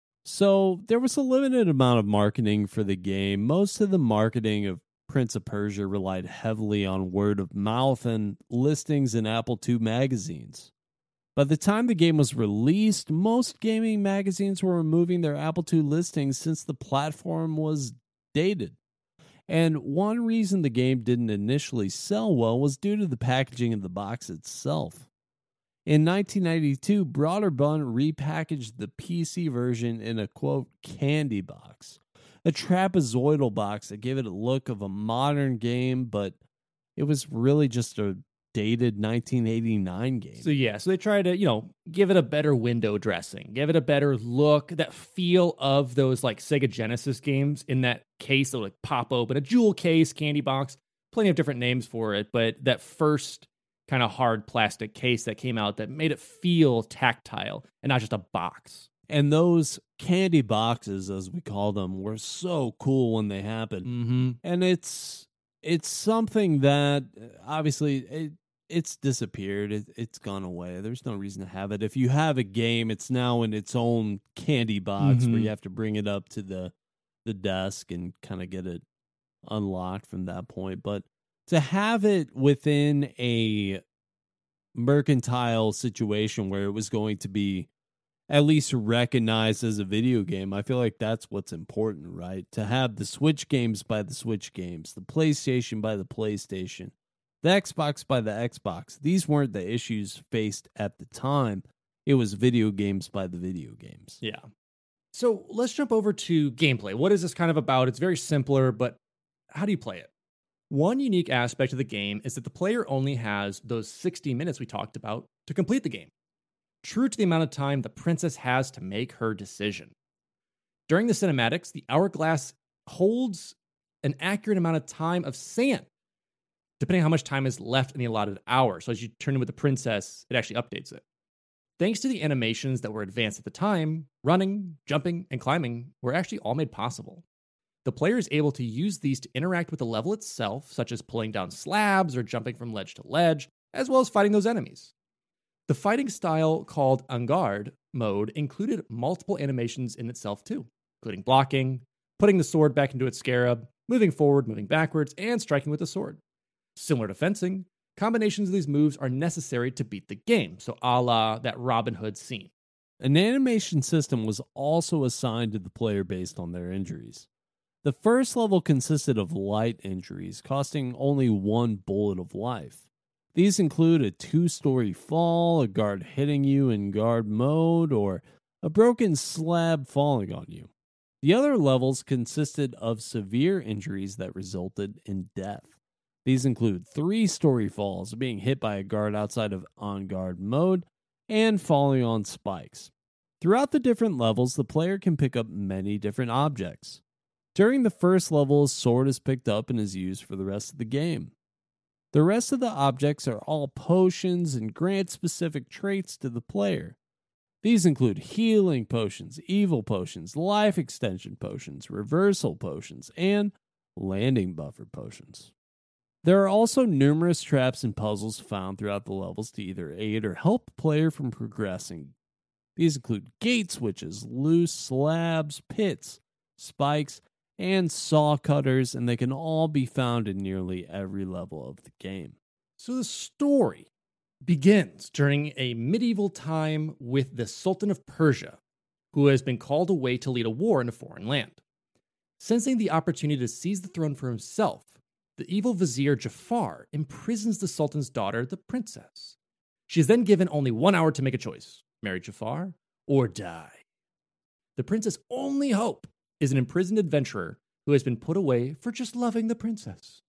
So there was a limited amount of marketing for the game. Most of the marketing of Prince of Persia relied heavily on word of mouth and listings in Apple two magazines. By the time the game was released, most gaming magazines were removing their Apple two listings since the platform was dated. And one reason the game didn't initially sell well was due to the packaging of the box itself. In nineteen ninety-two, Broderbund repackaged the P C version in a, quote, candy box. A trapezoidal box that gave it a look of a modern game, but it was really just a dated nineteen eighty-nine game. So yeah, so they tried to, you know, give it a better window dressing, give it a better look, that feel of those like Sega Genesis games in that case that would like pop open, a jewel case, candy box, plenty of different names for it, but that first kind of hard plastic case that came out that made it feel tactile and not just a box. And those candy boxes, as we call them, were so cool when they happened. Mm-hmm. And it's it's something that obviously it, it's disappeared. It, it's gone away. There's no reason to have it. If you have a game, it's now in its own candy box mm-hmm. where you have to bring it up to the the desk and kind of get it unlocked from that point. But to have it within a mercantile situation where it was going to be at least recognized as a video game, I feel like that's what's important, right? To have the Switch games by the Switch games, the PlayStation by the PlayStation, the Xbox by the Xbox. These weren't the issues faced at the time. It was video games by the video games. Yeah. So let's jump over to gameplay. What is this kind of about? It's very simpler, but how do you play it? One unique aspect of the game is that the player only has those sixty minutes we talked about to complete the game, true to the amount of time the princess has to make her decision. During the cinematics, the hourglass holds an accurate amount of time of sand, depending on how much time is left in the allotted hour. So as you turn in with the princess, it actually updates it. Thanks to the animations that were advanced at the time, running, jumping, and climbing were actually all made possible. The player is able to use these to interact with the level itself, such as pulling down slabs or jumping from ledge to ledge, as well as fighting those enemies. The fighting style called En Garde mode included multiple animations in itself too, including blocking, putting the sword back into its scarab, moving forward, moving backwards, and striking with the sword. Similar to fencing, combinations of these moves are necessary to beat the game, so a la that Robin Hood scene. An animation system was also assigned to the player based on their injuries. The first level consisted of light injuries, costing only one bullet of life. These include a two-story fall, a guard hitting you in guard mode, or a broken slab falling on you. The other levels consisted of severe injuries that resulted in death. These include three-story falls, being hit by a guard outside of on-guard mode, and falling on spikes. Throughout the different levels, the player can pick up many different objects. During the first level, a sword is picked up and is used for the rest of the game. The rest of the objects are all potions and grant specific traits to the player. These include healing potions, evil potions, life extension potions, reversal potions, and landing buffer potions. There are also numerous traps and puzzles found throughout the levels to either aid or help the player from progressing. These include gate switches, loose slabs, pits, spikes, and saw cutters, and they can all be found in nearly every level of the game. So the story begins during a medieval time with the Sultan of Persia, who has been called away to lead a war in a foreign land. Sensing the opportunity to seize the throne for himself, the evil vizier Jafar imprisons the Sultan's daughter, the princess. She is then given only one hour to make a choice: marry Jafar or die. The princess' only hope is an imprisoned adventurer who has been put away for just loving the princess.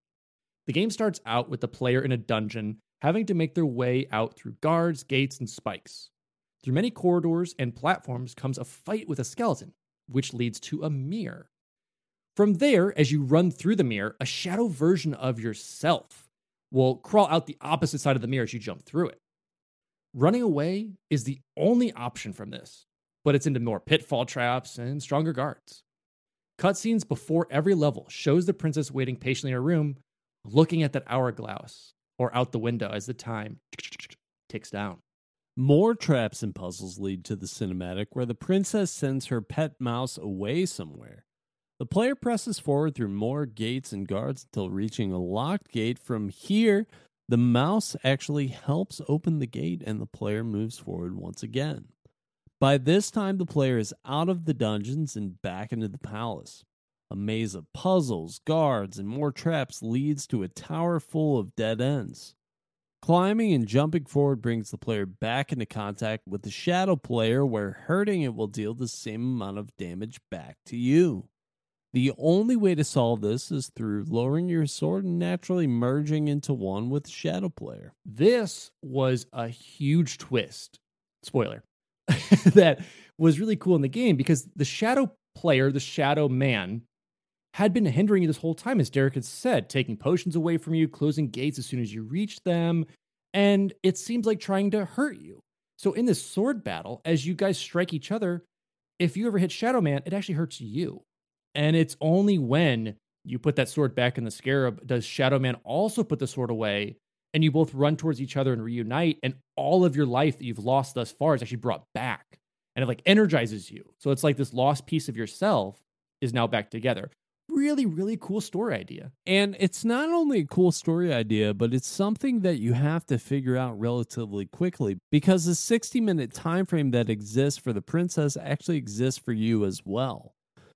The game starts out with the player in a dungeon having to make their way out through guards, gates, and spikes. Through many corridors and platforms comes a fight with a skeleton, which leads to a mirror. From there, as you run through the mirror, a shadow version of yourself will crawl out the opposite side of the mirror as you jump through it. Running away is the only option from this, but it's into more pitfall traps and stronger guards. Cutscenes before every level shows the princess waiting patiently in her room, looking at that hourglass or out the window as the time ticks down. More traps and puzzles lead to the cinematic where the princess sends her pet mouse away somewhere. The player presses forward through more gates and guards until reaching a locked gate. From here, the mouse actually helps open the gate and the player moves forward once again. By this time, the player is out of the dungeons and back into the palace. A maze of puzzles, guards, and more traps leads to a tower full of dead ends. Climbing and jumping forward brings the player back into contact with the shadow player, where hurting it will deal the same amount of damage back to you. The only way to solve this is through lowering your sword and naturally merging into one with the shadow player. This was a huge twist. Spoiler. That was really cool in the game because the shadow player, the shadow man, had been hindering you this whole time, as Derek had said, taking potions away from you, closing gates as soon as you reach them, and it seems like trying to hurt you. So in this sword battle, as you guys strike each other, if you ever hit Shadow Man, it actually hurts you. And it's only when you put that sword back in the scarab does Shadow Man also put the sword away, and you both run towards each other and reunite, and all of your life that you've lost thus far is actually brought back. And it like energizes you. So it's like this lost piece of yourself is now back together. Really, really cool story idea. And it's not only a cool story idea, but it's something that you have to figure out relatively quickly, because the sixty minute time frame that exists for the princess actually exists for you as well.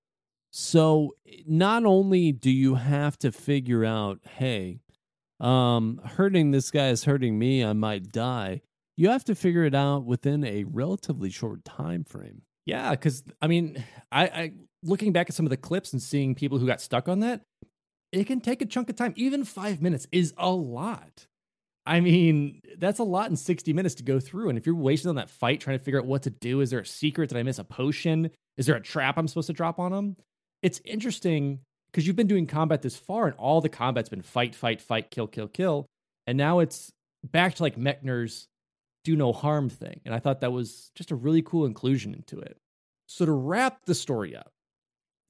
So not only do you have to figure out, hey, um, hurting this guy is hurting me, I might die. You have to figure it out within a relatively short time frame. Yeah, because, I mean, I, I looking back at some of the clips and seeing people who got stuck on that, it can take a chunk of time. Even five minutes is a lot. I mean, that's a lot in sixty minutes to go through. And if you're wasting on that fight trying to figure out what to do, is there a secret? Did I miss a potion? Is there a trap I'm supposed to drop on them? It's interesting because you've been doing combat this far and all the combat's been fight, fight, fight, kill, kill, kill. And now it's back to like Mechner's do no harm thing. And I thought that was just a really cool inclusion into it. So to wrap the story up,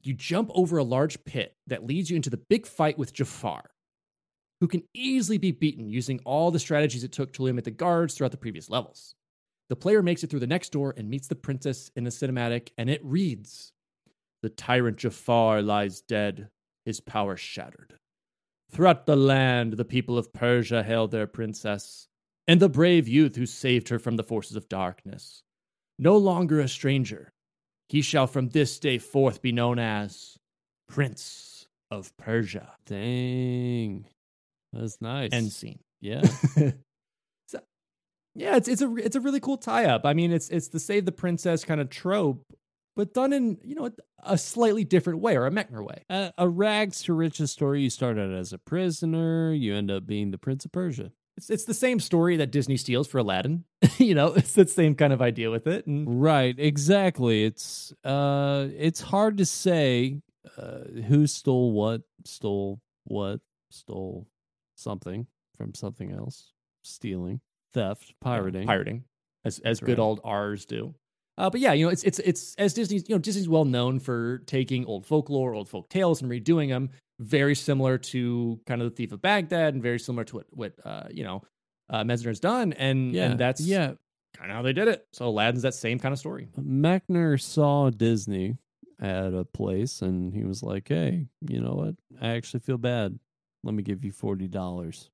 you jump over a large pit that leads you into the big fight with Jafar, who can easily be beaten using all the strategies it took to limit the guards throughout the previous levels. The player makes it through the next door and meets the princess in a cinematic, and it reads, "The tyrant Jafar lies dead, his power shattered. Throughout the land, the people of Persia hail their princess, and the brave youth who saved her from the forces of darkness. No longer a stranger, he shall from this day forth be known as Prince of Persia." Dang. That's nice. End scene. Yeah. So, yeah, it's it's a it's a really cool tie-up. I mean, it's it's the save the princess kind of trope, but done in, you know, a slightly different way, or a Mechner way. A, a rags to riches story. You start out as a prisoner, you end up being the Prince of Persia. It's it's the same story that Disney steals for Aladdin. You know, it's the same kind of idea with it. And right, exactly. It's uh, it's hard to say uh, who stole what, stole what, stole something from something else, stealing, theft, pirating, yeah, pirating, as as That's good right. old R's do. Uh, but yeah, you know, it's it's it's as Disney's, you know, Disney's well known for taking old folklore, old folk tales, and redoing them. Very similar to kind of the Thief of Baghdad, and very similar to what what uh, you know, uh, Messner's done, and Yeah, and that's yeah. kind of how they did it. So Aladdin's that same kind of story. Mechner saw Disney at a place, and he was like, "Hey, you know what? I actually feel bad. Let me give you forty dollars."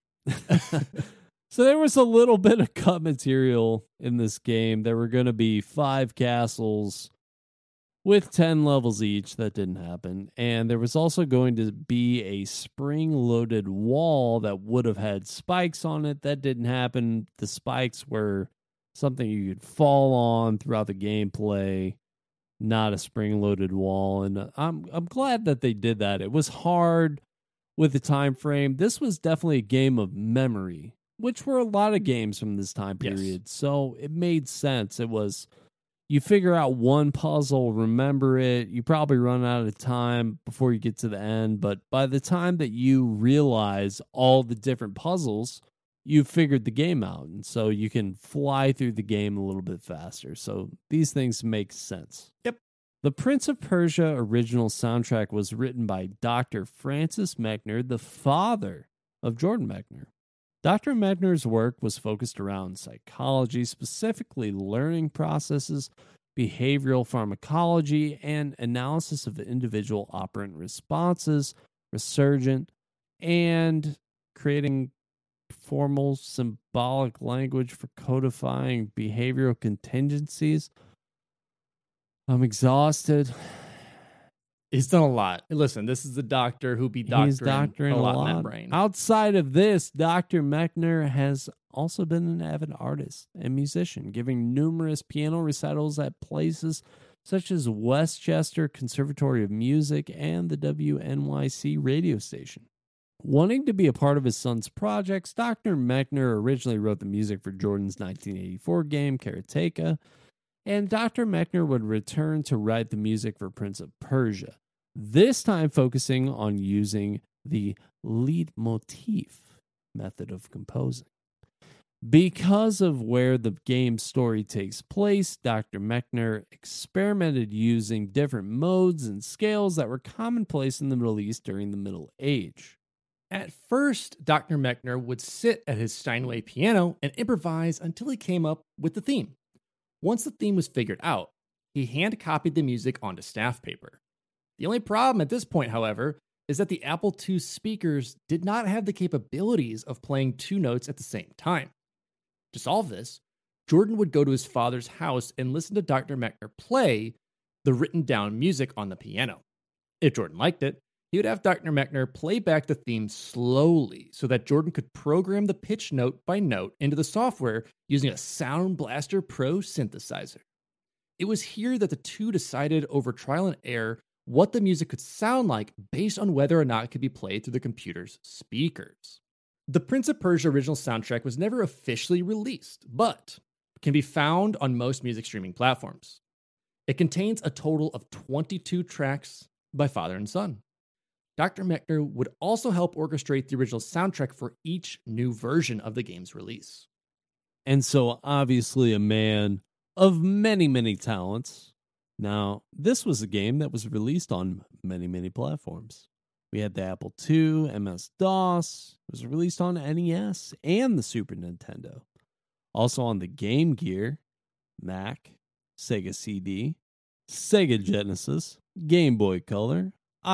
So there was a little bit of cut material in this game. There were going to be five castles with ten levels each. That didn't happen. And there was also going to be a spring-loaded wall that would have had spikes on it. That didn't happen. The spikes were something you could fall on throughout the gameplay, not a spring-loaded wall. And I'm I'm glad that they did that. It was hard with the time frame. This was definitely a game of memory, which were a lot of games from this time period. Yes. So it made sense. It was, you figure out one puzzle, remember it, you probably run out of time before you get to the end, but by the time that you realize all the different puzzles, you've figured the game out, and so you can fly through the game a little bit faster. So these things make sense. Yep. The Prince of Persia original soundtrack was written by Doctor Francis Mechner, the father of Jordan Mechner. Doctor Mechner's work was focused around psychology, specifically learning processes, behavioral pharmacology, and analysis of individual operant responses, resurgent, and creating formal symbolic language for codifying behavioral contingencies. I'm exhausted. He's done a lot. Listen, this is the doctor who be doctoring, He's doctoring a lot, a lot. in that brain. Outside of this, Doctor Mechner has also been an avid artist and musician, giving numerous piano recitals at places such as Westchester Conservatory of Music and the W N Y C radio station. Wanting to be a part of his son's projects, Doctor Mechner originally wrote the music for Jordan's nineteen eighty-four game, Karateka, and Doctor Mechner would return to write the music for Prince of Persia, this time focusing on using the leitmotif method of composing. Because of where the game's story takes place, Doctor Mechner experimented using different modes and scales that were commonplace in the Middle East during the Middle Age. At first, Doctor Mechner would sit at his Steinway piano and improvise until he came up with the theme. Once the theme was figured out, he hand-copied the music onto staff paper. The only problem at this point, however, is that the Apple two speakers did not have the capabilities of playing two notes at the same time. To solve this, Jordan would go to his father's house and listen to Doctor Mechner play the written-down music on the piano. If Jordan liked it, he would have Doctor Mechner play back the theme slowly so that Jordan could program the pitch note by note into the software using a Sound Blaster Pro synthesizer. It was here that the two decided over trial and error what the music could sound like based on whether or not it could be played through the computer's speakers. The Prince of Persia original soundtrack was never officially released, but can be found on most music streaming platforms. It contains a total of twenty-two tracks by father and son. Doctor Mechner would also help orchestrate the original soundtrack for each new version of the game's release. And so, obviously, a man of many, many talents, Now, this was a game that was released on many, many platforms. We had the Apple two, M S DOS. It was released on N E S and the Super Nintendo. Also on the Game Gear, Mac, Sega C D, Sega Genesis, Game Boy Color,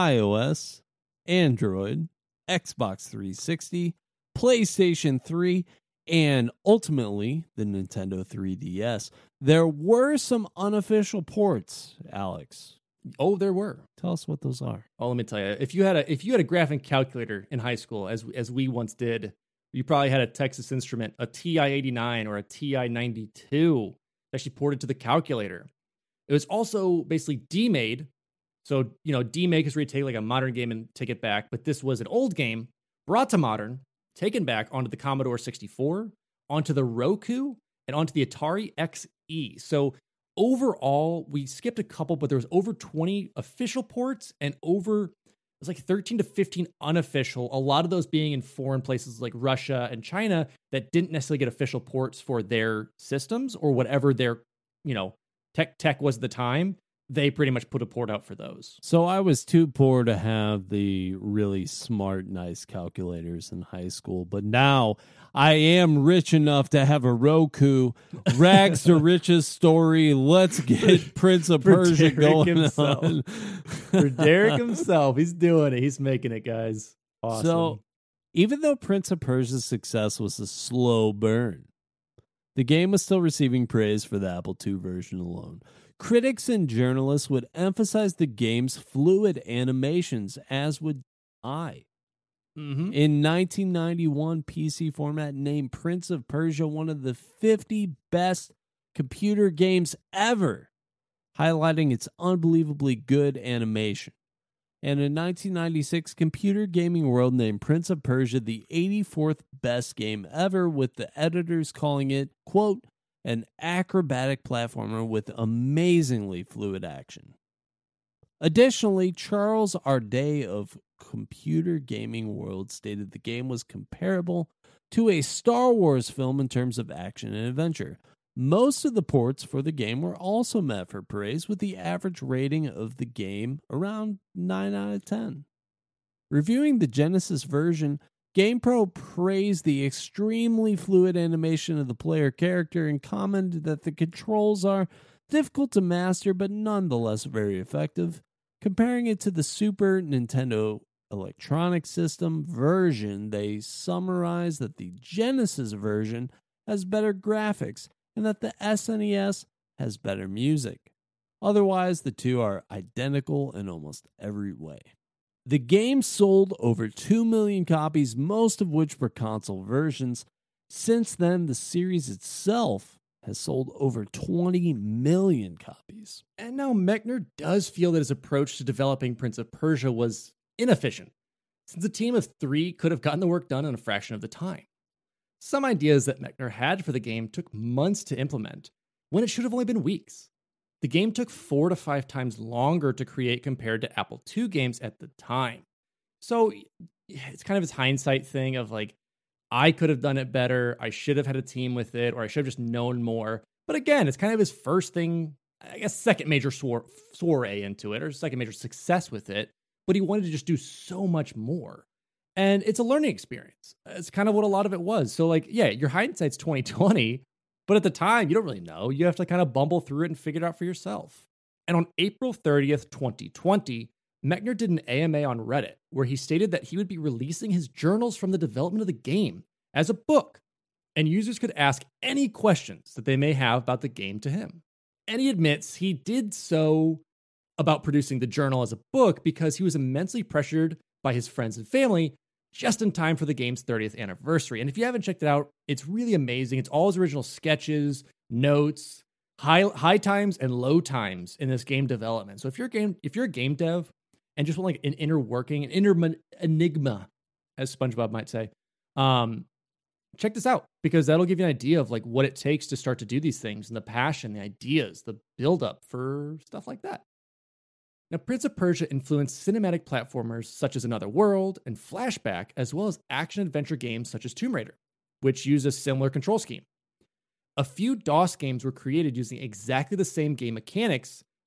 iOS, Android, Xbox three sixty, PlayStation three, and ultimately the Nintendo three D S. There were some unofficial ports, Alex. Oh, there were. Tell us what those are. Oh, let me tell you. If you had a if you had a graphing calculator in high school, as as we once did, you probably had a Texas Instrument, a T I eighty-nine or a T I ninety-two actually ported to the calculator. It was also basically D-made. So, you know, D-make is where you take like a modern game and take it back. But this was an old game brought to modern, taken back onto the Commodore sixty-four, onto the Roku, and onto the Atari X E. So overall, we skipped a couple, but there was over twenty official ports and over, it was like thirteen to fifteen unofficial, a lot of those being in foreign places like Russia and China that didn't necessarily get official ports for their systems or whatever their, you know, tech tech was at the time. They pretty much put a port out for those. So I was too poor to have the really smart, nice calculators in high school, but now I am rich enough to have a Roku. Rags to riches story. Let's get Prince of Persia going himself. on. For Derek himself, he's doing it. He's making it, guys. Awesome. So even though Prince of Persia's success was a slow burn, the game was still receiving praise for the Apple two version alone. Critics and journalists would emphasize the game's fluid animations, as would I. Mm-hmm. In nineteen ninety-one, P C Format named Prince of Persia one of the fifty best computer games ever, highlighting its unbelievably good animation. And in nineteen ninety-six, Computer Gaming World named Prince of Persia the eighty-fourth best game ever, with the editors calling it, quote, an acrobatic platformer with amazingly fluid action. Additionally, Charles Arday of Computer Gaming World stated the game was comparable to a Star Wars film in terms of action and adventure. Most of the ports for the game were also met for praise, with the average rating of the game around nine out of ten. Reviewing the Genesis version, GamePro praised the extremely fluid animation of the player character and commented that the controls are difficult to master but nonetheless very effective. Comparing it to the Super Nintendo Electronic System version, they summarized that the Genesis version has better graphics and that the S N E S has better music. Otherwise, the two are identical in almost every way. The game sold over two million copies, most of which were console versions. Since then, the series itself has sold over twenty million copies. And now Mechner does feel that his approach to developing Prince of Persia was inefficient, since a team of three could have gotten the work done in a fraction of the time. Some ideas that Mechner had for the game took months to implement, when it should have only been weeks. The game took four to five times longer to create compared to Apple two games at the time. So it's kind of his hindsight thing of like, I could have done it better, I should have had a team with it, or I should have just known more. But again, it's kind of his first thing, I guess second major soir- soiree into it, or second major success with it, but he wanted to just do so much more. And it's a learning experience. It's kind of what a lot of it was. So like, yeah, your hindsight's twenty twenty, but at the time, you don't really know. You have to kind of bumble through it and figure it out for yourself. And on April thirtieth, twenty twenty, Mechner did an A M A on Reddit where he stated that he would be releasing his journals from the development of the game as a book, and users could ask any questions that they may have about the game to him. And he admits he did so about producing the journal as a book because he was immensely pressured by his friends and family just in time for the game's thirtieth anniversary. And if you haven't checked it out, it's really amazing. It's all his original sketches, notes, high high times and low times in this game development. So if you're a game, if you're a game dev and just want like an inner working, an inner enigma, as SpongeBob might say, um, check this out, because that'll give you an idea of like what it takes to start to do these things and the passion, the ideas, the buildup for stuff like that. Now, Prince of Persia influenced cinematic platformers such as Another World and Flashback, as well as action-adventure games such as Tomb Raider, which use a similar control scheme. A few DOS games were created using exactly the same game mechanics,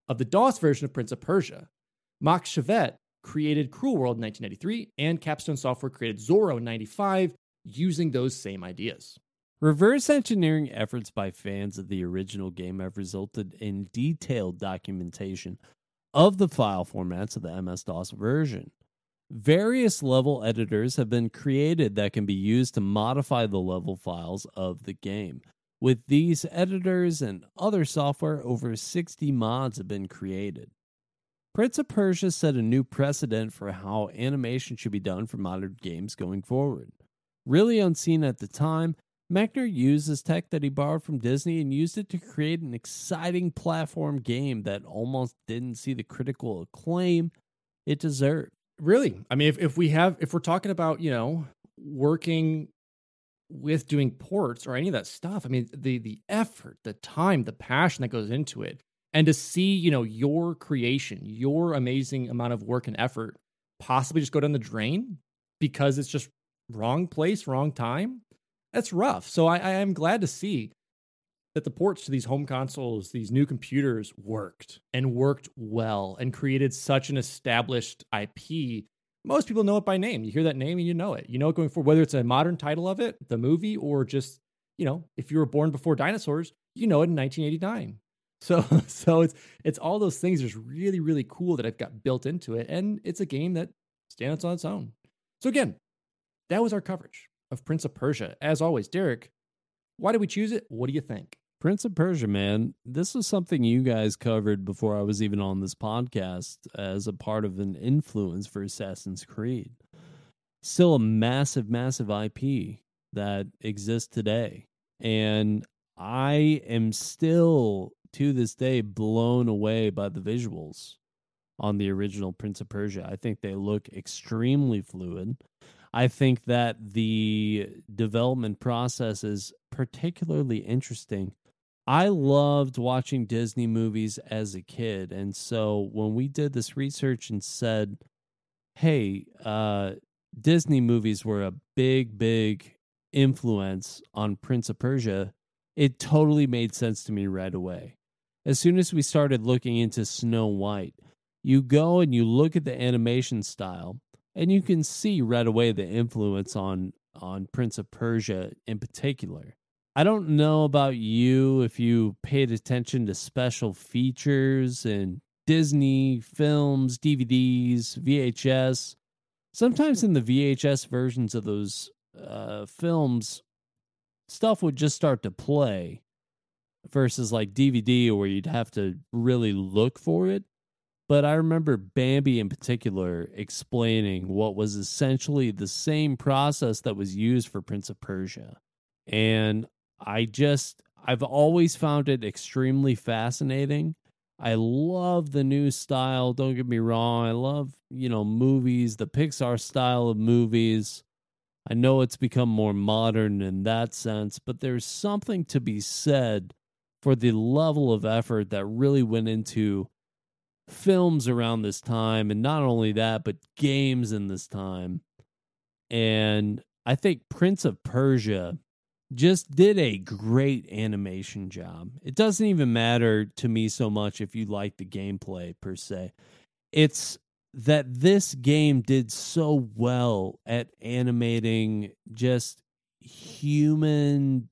of the DOS version of Prince of Persia. Max Chauvet created Cruel World in nineteen ninety-three, and Capstone Software created Zorro in ninety-five using those same ideas. Reverse engineering efforts by fans of the original game have resulted in detailed documentation of the file formats of the M S DOS version. Various level editors have been created that can be used to modify the level files of the game. With these editors and other software, over sixty mods have been created. Prince of Persia set a new precedent for how animation should be done for modern games going forward. Really unseen at the time, Mechner used this tech that he borrowed from Disney and used it to create an exciting platform game that almost didn't see the critical acclaim it deserved. Really? I mean, if, if we have, if we're talking about, you know, working with doing ports or any of that stuff, I mean, the the effort, the time, the passion that goes into it, and to see, you know, your creation, your amazing amount of work and effort possibly just go down the drain because it's just wrong place, wrong time, that's rough. So I, I am glad to see that the ports to these home consoles, these new computers, worked and worked well and created such an established I P. Most people know it by name. You hear that name and you know it. You know it going forward, whether it's a modern title of it, the movie, or just, you know, if you were born before dinosaurs, you know it in nineteen eighty-nine. So so it's it's all those things that's really, really cool that I've got built into it. And it's a game that stands on its own. So again, that was our coverage of Prince of Persia. As always, Derek, why did we choose it? What do you think? Prince of Persia, man, this was something you guys covered before I was even on this podcast as a part of an influence for Assassin's Creed. Still a massive, massive I P that exists today. And I am still, to this day, blown away by the visuals on the original Prince of Persia. I think they look extremely fluid. I think that the development process is particularly interesting. I loved watching Disney movies as a kid, and so when we did this research and said, hey, uh, Disney movies were a big, big influence on Prince of Persia, it totally made sense to me right away. As soon as we started looking into Snow White, you go and you look at the animation style, and you can see right away the influence on, on Prince of Persia in particular. I don't know about you if you paid attention to special features in Disney films, D V Ds, V H S. Sometimes in the V H S versions of those uh, films, stuff would just start to play versus like D V D where you'd have to really look for it. But I remember Bambi in particular explaining what was essentially the same process that was used for Prince of Persia. And I just, I've always found it extremely fascinating. I love the new style. Don't get me wrong. I love, you know, movies, the Pixar style of movies. I know it's become more modern in that sense, but there's something to be said for the level of effort that really went into films around this time. And not only that, but games in this time. And I think Prince of Persia just did a great animation job. It doesn't even matter to me so much if you like the gameplay per se. It's that this game did so well at animating just human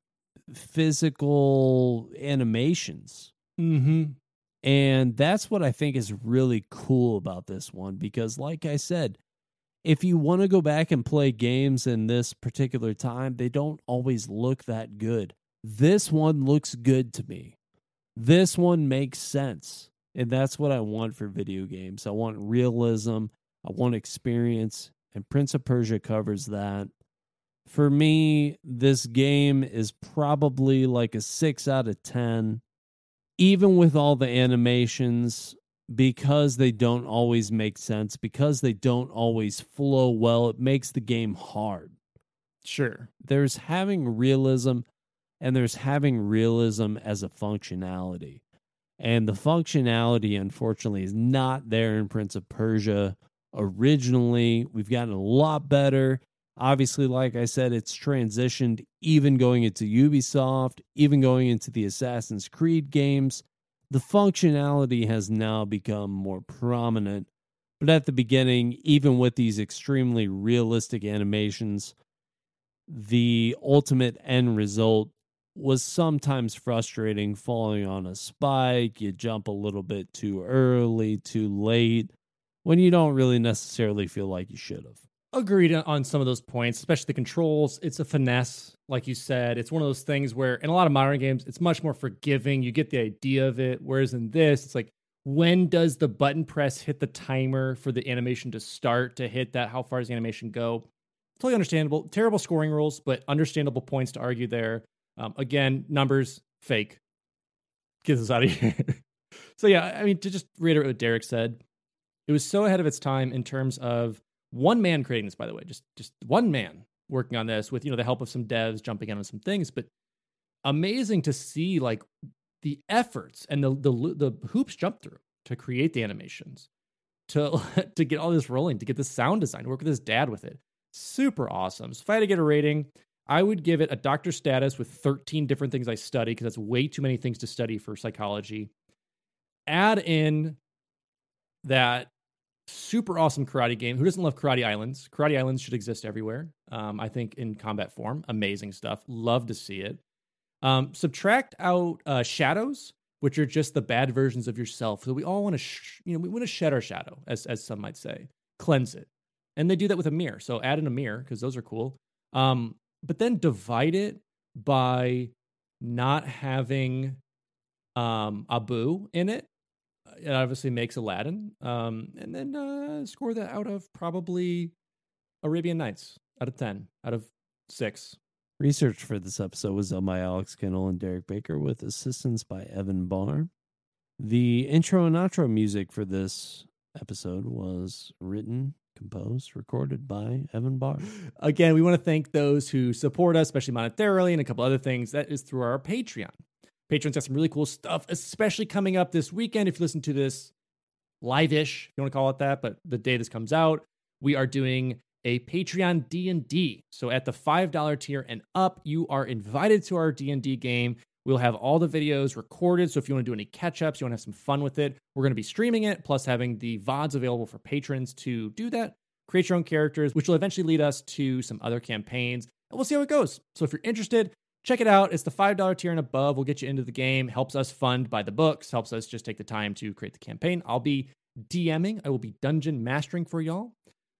physical animations. Mm-hmm. And that's what I think is really cool about this one, because like I said, if you want to go back and play games in this particular time, they don't always look that good. This one looks good to me. This one makes sense. And that's what I want for video games. I want realism. I want experience. And Prince of Persia covers that. For me, this game is probably like a six out of ten. Even with all the animations, because they don't always make sense, because they don't always flow well, it makes the game hard. Sure. There's having realism, and there's having realism as a functionality. And the functionality, unfortunately, is not there in Prince of Persia originally. We've gotten a lot better. Obviously, like I said, it's transitioned even going into Ubisoft, even going into the Assassin's Creed games. The functionality has now become more prominent, but at the beginning, even with these extremely realistic animations, the ultimate end result was sometimes frustrating, falling on a spike, you jump a little bit too early, too late, when you don't really necessarily feel like you should have. Agreed on some of those points, especially the controls. It's a finesse, like you said. It's one of those things where in a lot of modern games, it's much more forgiving. You get the idea of it. Whereas in this, it's like, when does the button press hit the timer for the animation to start to hit that? How far does the animation go? Totally understandable. Terrible scoring rules, but understandable points to argue there. Um, again, numbers, fake. Get this out of here. So yeah, I mean, to just reiterate what Derek said, it was so ahead of its time in terms of one man creating this, by the way, just just one man working on this with, you know, the help of some devs jumping in on some things, but amazing to see like the efforts and the the, the hoops jumped through to create the animations, to to get all this rolling, to get the sound design, work with his dad with it. Super awesome. So if I had to get a rating, I would give it a doctor status with thirteen different things I study, because that's way too many things to study for psychology. Add in that super awesome karate game. Who doesn't love Karate Islands? Karate Islands should exist everywhere. Um, I think in combat form, amazing stuff. Love to see it. Um, subtract out uh, shadows, which are just the bad versions of yourself. So we all want to, sh- you know, we want to shed our shadow, as as some might say, cleanse it, and they do that with a mirror. So add in a mirror because those are cool. Um, but then divide it by not having um, Abu in it. It obviously makes Aladdin. Um, and then uh, score that out of probably Arabian Nights out of ten, out of six. Research for this episode was done by Alex Kendall and Derek Baker with assistance by Evan Barr. The intro and outro music for this episode was written, composed, recorded by Evan Barr. Again, we want to thank those who support us, especially monetarily and a couple other things. That is through our Patreon. Patreon's got some really cool stuff, especially coming up this weekend. If you listen to this live-ish, if you want to call it that, but the day this comes out, we are doing a Patreon D and D. So at the five dollars tier and up, you are invited to our D and D game. We'll have all the videos recorded. So if you want to do any catch-ups, you want to have some fun with it, we're going to be streaming it, plus having the V O Ds available for patrons to do that, create your own characters, which will eventually lead us to some other campaigns. And we'll see how it goes. So if you're interested, check it out. It's the five dollars tier and above. We'll get you into the game. Helps us fund by the books. Helps us just take the time to create the campaign. I'll be DMing. I will be dungeon mastering for y'all.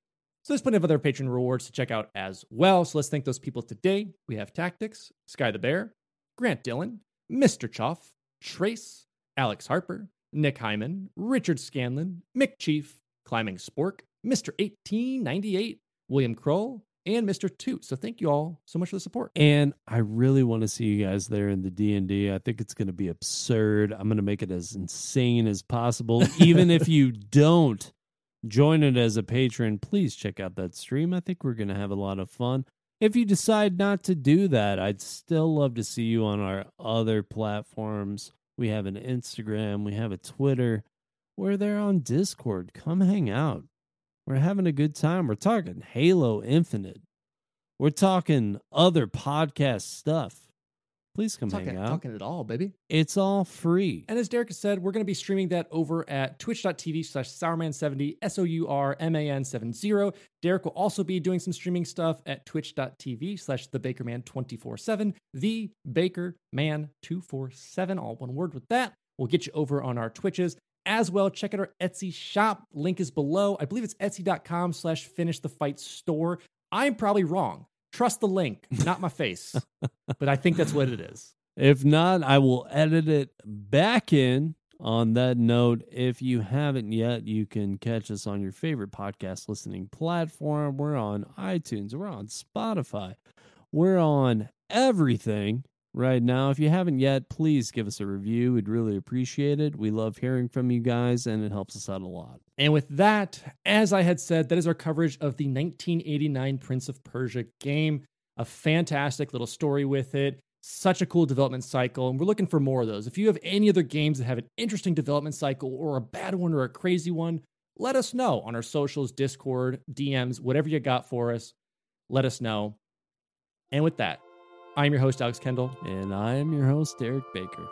So there's plenty of other patron rewards to check out as well. So let's thank those people today. We have Tactics, Sky the Bear, Grant Dillon, Mister Choff, Trace, Alex Harper, Nick Hyman, Richard Scanlon, Mick Chief, Climbing Spork, Mister eighteen ninety-eight, William Kroll, and Mister Toot. So thank you all so much for the support. And I really want to see you guys there in the D and D. I think it's going to be absurd. I'm going to make it as insane as possible. Even if you don't join it as a patron, please check out that stream. I think we're going to have a lot of fun. If you decide not to do that, I'd still love to see you on our other platforms. We have an Instagram, we have a Twitter, we're there on Discord. Come hang out. We're having a good time. We're talking Halo Infinite. We're talking other podcast stuff. Please come talking, hang out. Talking it all, baby. It's all free. And as Derek has said, we're going to be streaming that over at twitch.tv slash Sourman70, S O U R M A N seventy. Derek will also be doing some streaming stuff at twitch.tv slash The Baker Man twenty-four seven, The Baker Man two forty-seven, all one word with that. We'll get you over on our Twitches. As well, check out our Etsy shop. Link is below. I believe it's etsy.com slash finish the fight store. I'm probably wrong. Trust the link, not my face. But I think that's what it is. If not, I will edit it back in. On that note, if you haven't yet, you can catch us on your favorite podcast listening platform. We're on iTunes. We're on Spotify. We're on everything right now. If you haven't yet, please give us a review. We'd really appreciate it. We love hearing from you guys, and it helps us out a lot. And with that, as I had said, that is our coverage of the nineteen eighty-nine Prince of Persia game. A fantastic little story with it. Such a cool development cycle, and we're looking for more of those. If you have any other games that have an interesting development cycle or a bad one or a crazy one, let us know on our socials, Discord, D Ms, whatever you got for us. Let us know. And with that, I'm your host, Alex Kendall. And I am your host, Derek Baker.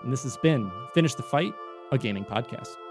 And this has been Finish the Fight, a gaming podcast.